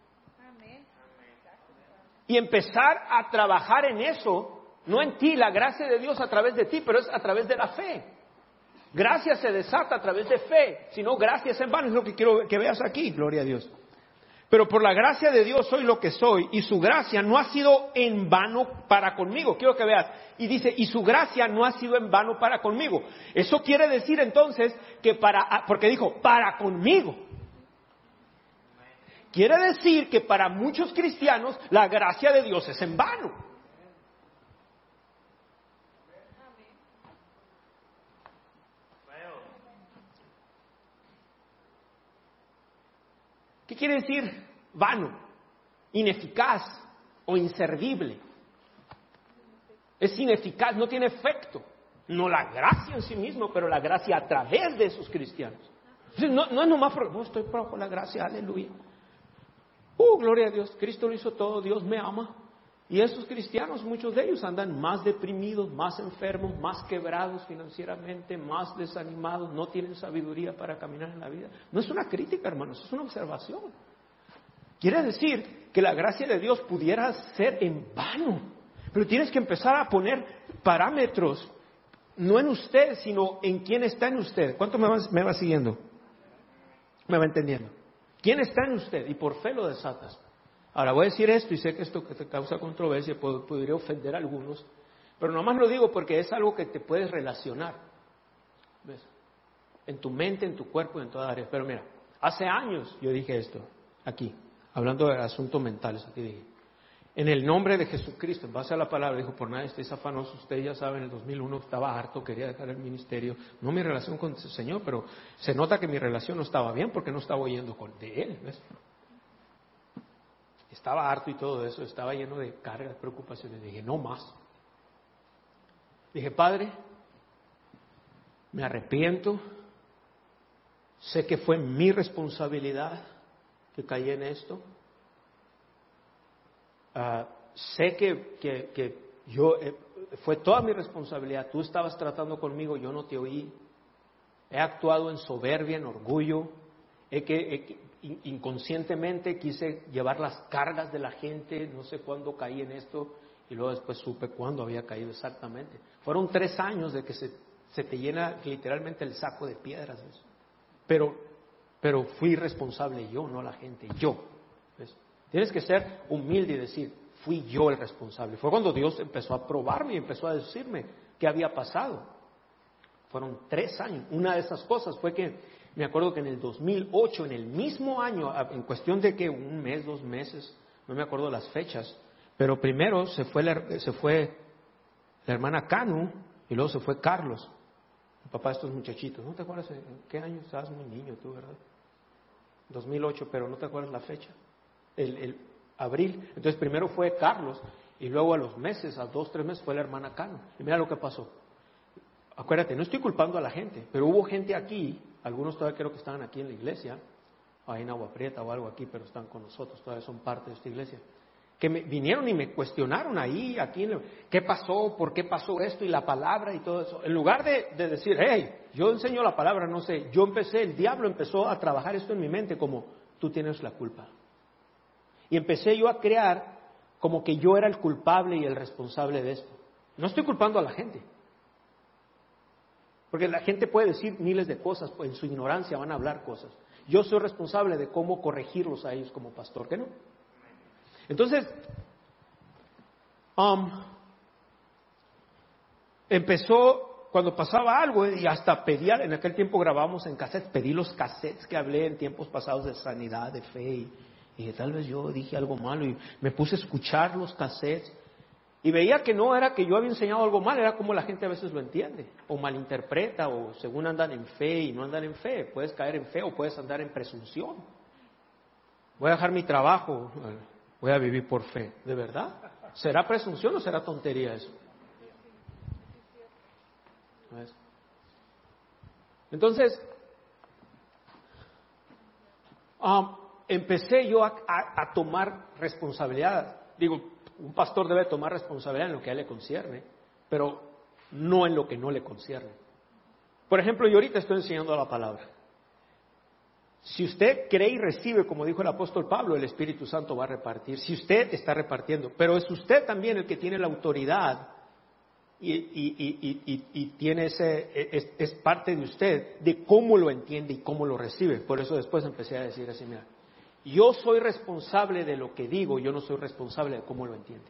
Y empezar a trabajar en eso, no en ti, la gracia de Dios a través de ti, pero es a través de la fe. Gracia se desata a través de fe, si no, gracia es en vano, es lo que quiero que veas aquí, gloria a Dios. Pero por la gracia de Dios soy lo que soy, y su gracia no ha sido en vano para conmigo. Quiero que veas, y dice, y su gracia no ha sido en vano para conmigo. Eso quiere decir entonces que porque dijo, para conmigo. Quiere decir que para muchos cristianos la gracia de Dios es en vano. ¿Qué quiere decir vano? Ineficaz o inservible. Es ineficaz, no tiene efecto. No la gracia en sí mismo, pero la gracia a través de esos cristianos. No es nomás porque estoy por la gracia, aleluya. Gloria a Dios, Cristo lo hizo todo, Dios me ama. Y esos cristianos, muchos de ellos andan más deprimidos, más enfermos, más quebrados financieramente, más desanimados, no tienen sabiduría para caminar en la vida. No es una crítica, hermanos, es una observación. Quiere decir que la gracia de Dios pudiera ser en vano, pero tienes que empezar a poner parámetros, no en usted, sino en quién está en usted. ¿Cuánto me va siguiendo? ¿Me va entendiendo? ¿Quién está en usted? Y por fe lo desatas. Ahora voy a decir esto, y sé que esto te causa controversia, podría ofender a algunos, pero nomás lo digo porque es algo que te puedes relacionar, ¿ves? En tu mente, en tu cuerpo, en todas áreas. Pero mira, hace años yo dije esto, aquí, hablando de asuntos mentales, aquí dije, en el nombre de Jesucristo, en base a la palabra, dijo, por nada estéis afanosos. Ustedes ya saben, en el 2001 estaba harto, quería dejar el ministerio, no mi relación con el Señor, pero se nota que mi relación no estaba bien porque no estaba oyendo de Él, ¿ves? Estaba harto y todo eso, estaba lleno de cargas, preocupaciones. Dije, no más. Dije, Padre, me arrepiento, sé que fue mi responsabilidad que caí en esto. Sé que yo fue toda mi responsabilidad. Tú estabas tratando conmigo, yo no te oí. He actuado en soberbia, en orgullo. Inconscientemente quise llevar las cargas de la gente. No sé cuándo caí en esto y luego después supe cuándo había caído exactamente. Fueron 3 años de que se te llena literalmente el saco de piedras. Pero pero fui responsable yo, no la gente, yo. ¿Ves? Tienes que ser humilde y decir, fui yo el responsable. Fue cuando Dios empezó a probarme y empezó a decirme qué había pasado. Fueron 3 años. Una de esas cosas fue que, me acuerdo que en el 2008, en el mismo año, en cuestión de que 1 mes, 2 meses, no me acuerdo las fechas, pero primero se fue la hermana Canu y luego se fue Carlos, el papá de estos muchachitos. ¿No te acuerdas en qué año? Estabas muy niño tú, ¿verdad? 2008, pero no te acuerdas la fecha. El abril. Entonces primero fue Carlos y luego a los meses, a 2, 3 meses fue la hermana Canu. Y mira lo que pasó. Acuérdate, no estoy culpando a la gente, pero hubo gente aquí, algunos todavía creo que estaban aquí en la iglesia, ahí en Agua Prieta o algo aquí, pero están con nosotros, todavía son parte de esta iglesia, que me vinieron y me cuestionaron ahí, aquí, ¿qué pasó? ¿Por qué pasó esto? Y la palabra y todo eso. En lugar de decir, hey, yo enseño la palabra, no sé, el diablo empezó a trabajar esto en mi mente como, tú tienes la culpa. Y empecé yo a crear como que yo era el culpable y el responsable de esto. No estoy culpando a la gente. Porque la gente puede decir miles de cosas, pues en su ignorancia van a hablar cosas. Yo soy responsable de cómo corregirlos a ellos como pastor, ¿qué no? Entonces, empezó cuando pasaba algo y hasta pedía, en aquel tiempo grabábamos en cassettes, pedí los cassettes que hablé en tiempos pasados de sanidad, de fe y tal vez yo dije algo malo y me puse a escuchar los cassettes. Y veía que no era que yo había enseñado algo mal, era como la gente a veces lo entiende, o malinterpreta, o según andan en fe y no andan en fe. Puedes caer en fe o puedes andar en presunción. Voy a dejar mi trabajo, voy a vivir por fe. ¿De verdad? ¿Será presunción o será tontería eso? ¿Ves? Entonces, empecé yo a tomar responsabilidad. Digo, un pastor debe tomar responsabilidad en lo que a él le concierne, pero no en lo que no le concierne. Por ejemplo, yo ahorita estoy enseñando la palabra. Si usted cree y recibe, como dijo el apóstol Pablo, el Espíritu Santo va a repartir. Si usted está repartiendo, pero es usted también el que tiene la autoridad y tiene es parte de usted de cómo lo entiende y cómo lo recibe. Por eso después empecé a decir así, mira, yo soy responsable de lo que digo, yo no soy responsable de cómo lo entiende.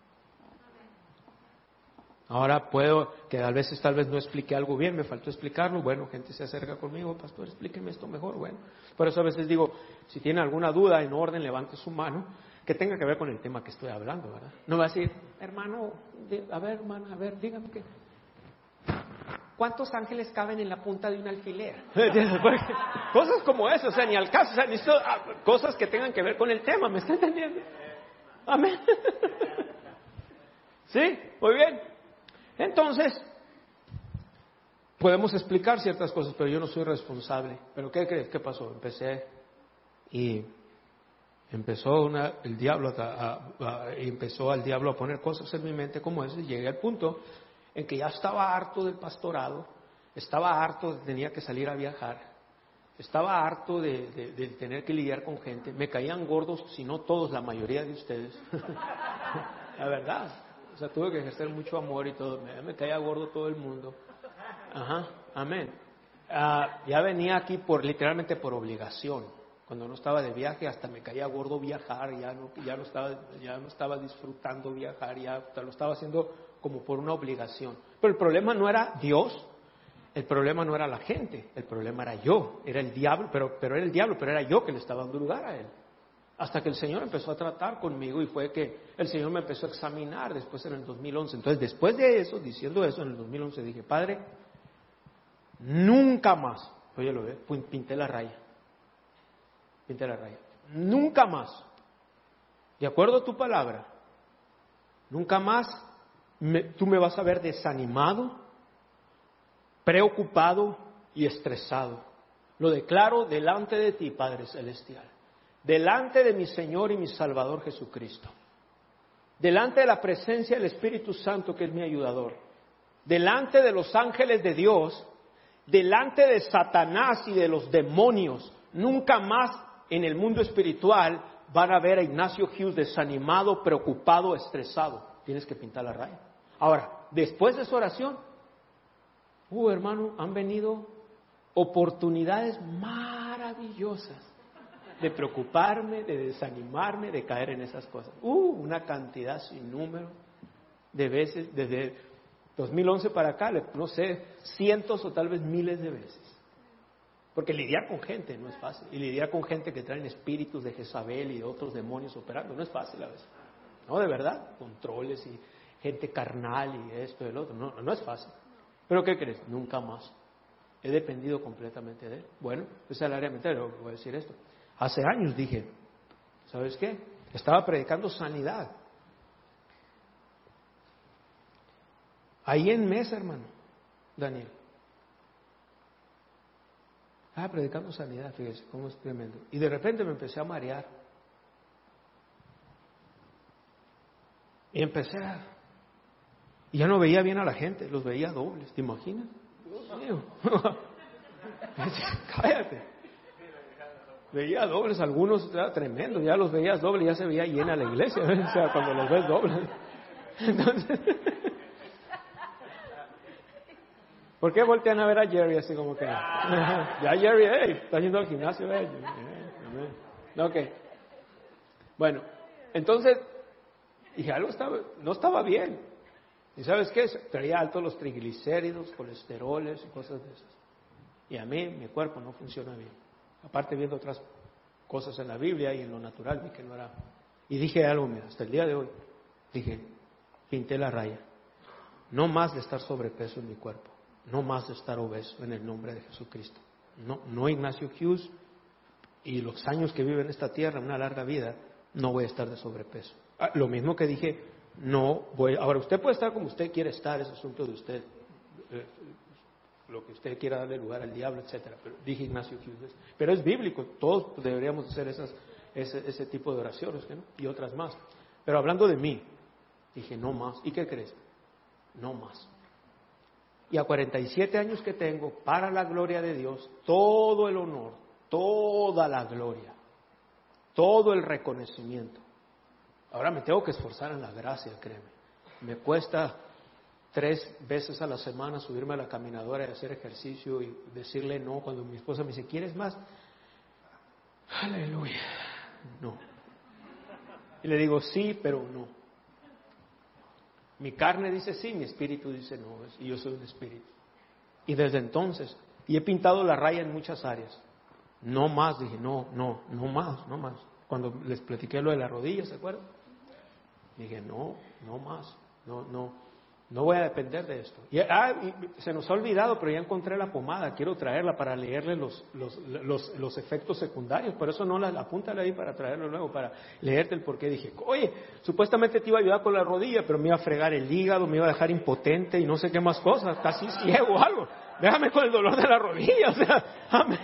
Ahora puedo, que a veces tal vez no expliqué algo bien, me faltó explicarlo, bueno, gente se acerca conmigo, pastor, explíqueme esto mejor, bueno. Por eso a veces digo, si tiene alguna duda en orden, levante su mano, que tenga que ver con el tema que estoy hablando, ¿verdad? No va a decir, hermano, a ver, hermana, a ver, dígame que... ¿Cuántos ángeles caben en la punta de un alfiler? Cosas como eso, o sea, ni al caso, o sea, necesito cosas que tengan que ver con el tema, ¿me está entendiendo? Amén. ¿Sí? Muy bien. Entonces, podemos explicar ciertas cosas, pero yo no soy responsable. ¿Pero qué crees? ¿Qué pasó? Empezó el diablo empezó al diablo a poner cosas en mi mente como eso, y llegué al punto en que ya estaba harto del pastorado, estaba harto de tenía que salir a viajar, estaba harto de tener que lidiar con gente, me caían gordos, si no todos, la mayoría de ustedes, la verdad, o sea, tuve que ejercer mucho amor y todo, me caía gordo todo el mundo, ajá, amén, ya venía aquí literalmente por obligación, cuando no estaba de viaje hasta me caía gordo viajar, ya no estaba disfrutando viajar, ya lo estaba haciendo como por una obligación. Pero el problema no era Dios, el problema no era la gente, el problema era yo, era el diablo, pero era el diablo, pero era yo que le estaba dando lugar a él. Hasta que el Señor empezó a tratar conmigo y fue que el Señor me empezó a examinar después en el 2011. Entonces, después de eso, diciendo eso, en el 2011 dije, Padre, nunca más, oye, lo ve, pinté la raya, nunca más, de acuerdo a tu palabra, nunca más tú me vas a ver desanimado, preocupado y estresado. Lo declaro delante de ti, Padre Celestial, delante de mi Señor y mi Salvador Jesucristo, delante de la presencia del Espíritu Santo que es mi ayudador, delante de los ángeles de Dios, delante de Satanás y de los demonios. Nunca más en el mundo espiritual van a ver a Ignacio Hughes desanimado, preocupado, estresado. Tienes que pintar la raya. Ahora, después de esa oración, hermano, han venido oportunidades maravillosas maravillosas de preocuparme, de desanimarme, de caer en esas cosas. Una cantidad sin número de veces, desde 2011 para acá, no sé, cientos o tal vez miles de veces. Porque lidiar con gente no es fácil. Y lidiar con gente que traen espíritus de Jezabel y de otros demonios operando no es fácil a veces. No, de verdad, controles y gente carnal y esto y el otro. No es fácil. ¿Pero qué crees? Nunca más. He dependido completamente de él. Bueno, esa es el área mental, voy a decir esto. Hace años dije, ¿sabes qué? Estaba predicando sanidad. Ahí en Mesa, hermano, Daniel. Estaba predicando sanidad, fíjese, cómo es tremendo. Y de repente me empecé a marear. Y y ya no veía bien a la gente, los veía dobles, ¿te imaginas? Dios mío. Cállate. Veía dobles, algunos era tremendo, ya los veías dobles, ya se veía llena la iglesia, o sea, cuando los ves dobles. Entonces, ¿por qué voltean a ver a Jerry así como que? Ya Jerry, está yendo al gimnasio, Ok. Bueno, entonces, dije, algo no estaba bien. ¿Y sabes qué? Traía altos los triglicéridos, colesteroles y cosas de esas. Y a mí, mi cuerpo no funciona bien. Aparte viendo otras cosas en la Biblia y en lo natural, vi que no era. Y dije algo, mira, hasta el día de hoy, dije, pinté la raya. No más de estar sobrepeso en mi cuerpo. No más de estar obeso en el nombre de Jesucristo. No Ignacio Hughes y los años que vive en esta tierra, una larga vida, no voy a estar de sobrepeso. Lo mismo que dije, ahora usted puede estar como usted quiere estar, es asunto de usted, lo que usted quiera darle lugar al diablo, etcétera. Pero dije Ignacio Hughes, pero es bíblico, todos deberíamos hacer ese tipo de oraciones, ¿no? Y otras más. Pero hablando de mí, dije no más. ¿Y qué crees? No más. Y a 47 años que tengo, para la gloria de Dios, todo el honor, toda la gloria, todo el reconocimiento. Ahora me tengo que esforzar en la gracia, créeme. Me cuesta 3 veces a la semana subirme a la caminadora y hacer ejercicio y decirle no cuando mi esposa me dice, ¿quieres más? Aleluya, no. Y le digo sí, pero no. Mi carne dice sí, mi espíritu dice no, y yo soy un espíritu. Y desde entonces, y he pintado la raya en muchas áreas. No más, dije, no más. Cuando les platiqué lo de la rodilla, ¿se acuerdan? Dije, no más, no voy a depender de esto. Y se nos ha olvidado, pero ya encontré la pomada, quiero traerla para leerle los efectos secundarios, por eso no apúntale ahí para traerlo luego, para leerte el porqué. Dije, oye, supuestamente te iba a ayudar con la rodilla, pero me iba a fregar el hígado, me iba a dejar impotente y no sé qué más cosas, casi ciego o algo. Déjame con el dolor de la rodilla, o sea, amén.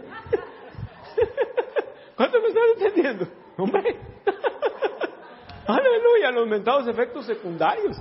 ¿Cuánto me estás entendiendo? Hombre. Aleluya, los mentados efectos secundarios.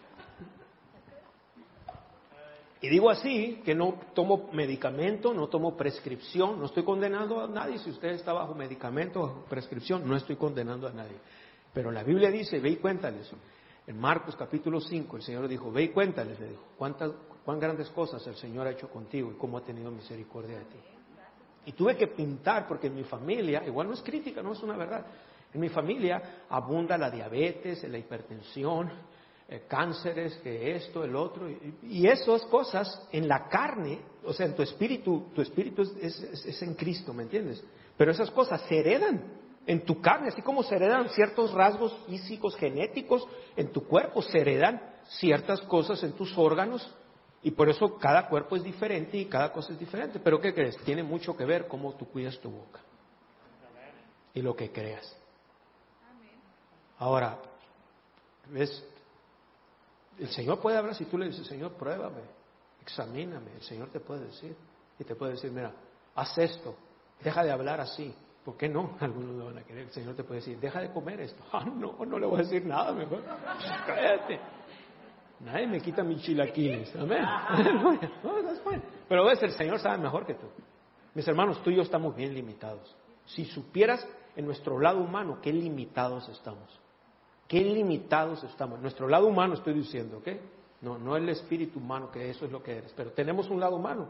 Y digo así, que no tomo medicamento, no tomo prescripción, no estoy condenando a nadie. Si usted está bajo medicamento, bajo prescripción, no estoy condenando a nadie. Pero la Biblia dice, ve y cuéntales. En Marcos capítulo 5, el Señor dijo, ve y cuéntales, le dijo, cuán grandes cosas el Señor ha hecho contigo y cómo ha tenido misericordia de ti. Y tuve que pintar, porque en mi familia, igual no es crítica, no es una verdad, en mi familia abunda la diabetes, la hipertensión, cánceres, que esto, el otro, y esas cosas en la carne, o sea, en tu espíritu es en Cristo, ¿me entiendes? Pero esas cosas se heredan en tu carne, así como se heredan ciertos rasgos físicos, genéticos, en tu cuerpo se heredan ciertas cosas en tus órganos, y por eso cada cuerpo es diferente y cada cosa es diferente. Pero ¿qué crees? Tiene mucho que ver cómo tú cuidas tu boca y lo que creas. Ahora, ¿ves? El Señor puede hablar si tú le dices, Señor, pruébame, examíname. El Señor te puede decir, y te puede decir, mira, haz esto, deja de hablar así. ¿Por qué no? Algunos no van a querer. El Señor te puede decir, deja de comer esto. No le voy a decir nada, mejor cállate. Nadie me quita mis chilaquiles. Amén. Pero ves, el Señor sabe mejor que tú. Mis hermanos, tú y yo estamos bien limitados. Si supieras en nuestro lado humano qué limitados estamos. Qué limitados estamos. Nuestro lado humano estoy diciendo, ¿ok? No el espíritu humano, que eso es lo que eres. Pero tenemos un lado humano.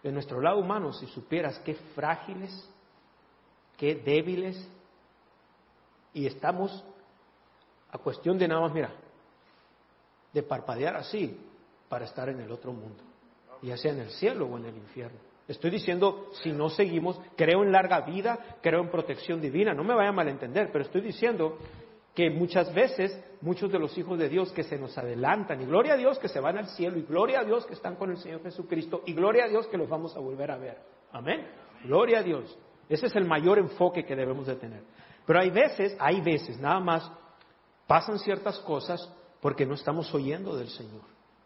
de nuestro lado humano, si supieras qué frágiles, qué débiles, y estamos a cuestión de nada más, mira, de parpadear así para estar en el otro mundo, ya sea en el cielo o en el infierno. Estoy diciendo, si no seguimos, creo en larga vida, creo en protección divina, no me vaya a malentender, pero estoy diciendo que muchas veces, muchos de los hijos de Dios que se nos adelantan, y gloria a Dios que se van al cielo, y gloria a Dios que están con el Señor Jesucristo, y gloria a Dios que los vamos a volver a ver. Amén. Gloria a Dios. Ese es el mayor enfoque que debemos de tener. Pero hay veces, nada más, pasan ciertas cosas porque no estamos oyendo del Señor.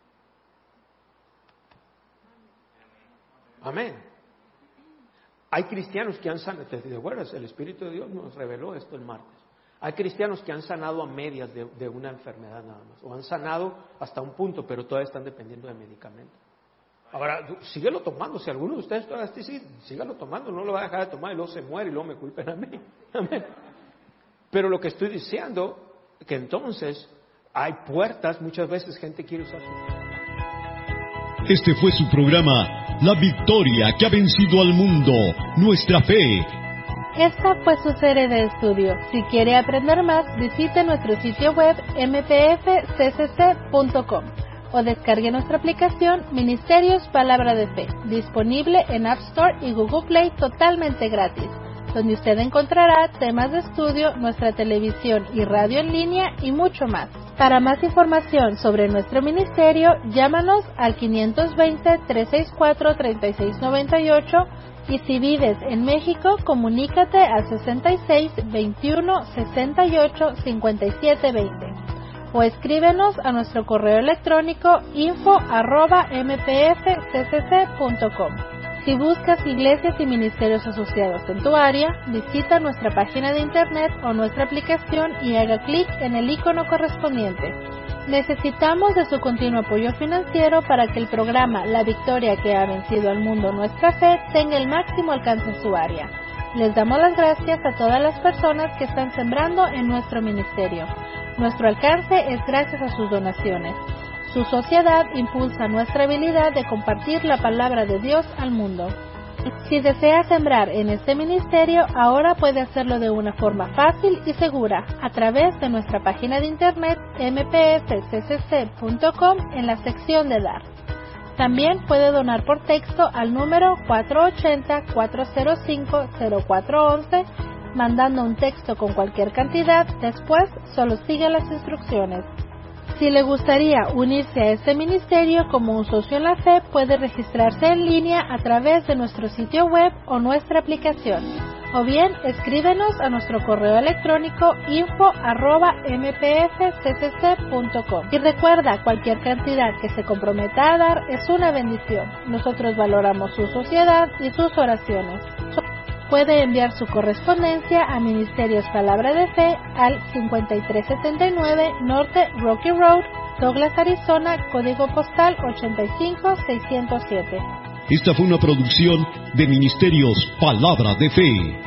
Amén. Hay cristianos que han sanado, ¿te acuerdas? El Espíritu de Dios nos reveló esto el martes. Hay cristianos que han sanado a medias de una enfermedad nada más, o han sanado hasta un punto, pero todavía están dependiendo de medicamentos. Ahora, síguelo tomando, si alguno de ustedes todavía está así, síguelo tomando, no lo va a dejar de tomar y luego se muere y luego me culpen a mí. Amén. Pero lo que estoy diciendo, que entonces hay puertas, muchas veces gente quiere usar su... Este fue su programa, La Victoria que ha vencido al mundo, nuestra fe. Esta fue su serie de estudio. Si quiere aprender más, visite nuestro sitio web mpfccc.com o descargue nuestra aplicación Ministerios Palabra de Fe, disponible en App Store y Google Play totalmente gratis, donde usted encontrará temas de estudio, nuestra televisión y radio en línea y mucho más. Para más información sobre nuestro ministerio, llámanos al 520-364-3698 y si vives en México, comunícate al 66 21 68 57 20 o escríbenos a nuestro correo electrónico info@mpfccc.com. Si buscas iglesias y ministerios asociados en tu área, visita nuestra página de internet o nuestra aplicación y haga clic en el icono correspondiente. Necesitamos de su continuo apoyo financiero para que el programa La Victoria que ha vencido al mundo, nuestra fe, tenga el máximo alcance en su área. Les damos las gracias a todas las personas que están sembrando en nuestro ministerio. Nuestro alcance es gracias a sus donaciones. Su sociedad impulsa nuestra habilidad de compartir la palabra de Dios al mundo. Si desea sembrar en este ministerio, ahora puede hacerlo de una forma fácil y segura a través de nuestra página de internet mpfccc.com en la sección de Dar. También puede donar por texto al número 480-405-0411, mandando un texto con cualquier cantidad. Después, solo siga las instrucciones. Si le gustaría unirse a este ministerio como un socio en la fe, puede registrarse en línea a través de nuestro sitio web o nuestra aplicación. O bien, escríbenos a nuestro correo electrónico info@mpfccc.com. Y recuerda, cualquier cantidad que se comprometa a dar es una bendición. Nosotros valoramos su sociedad y sus oraciones. Puede enviar su correspondencia a Ministerios Palabra de Fe al 5379 Norte Rocky Road, Douglas, Arizona, código postal 85607. Esta fue una producción de Ministerios Palabra de Fe.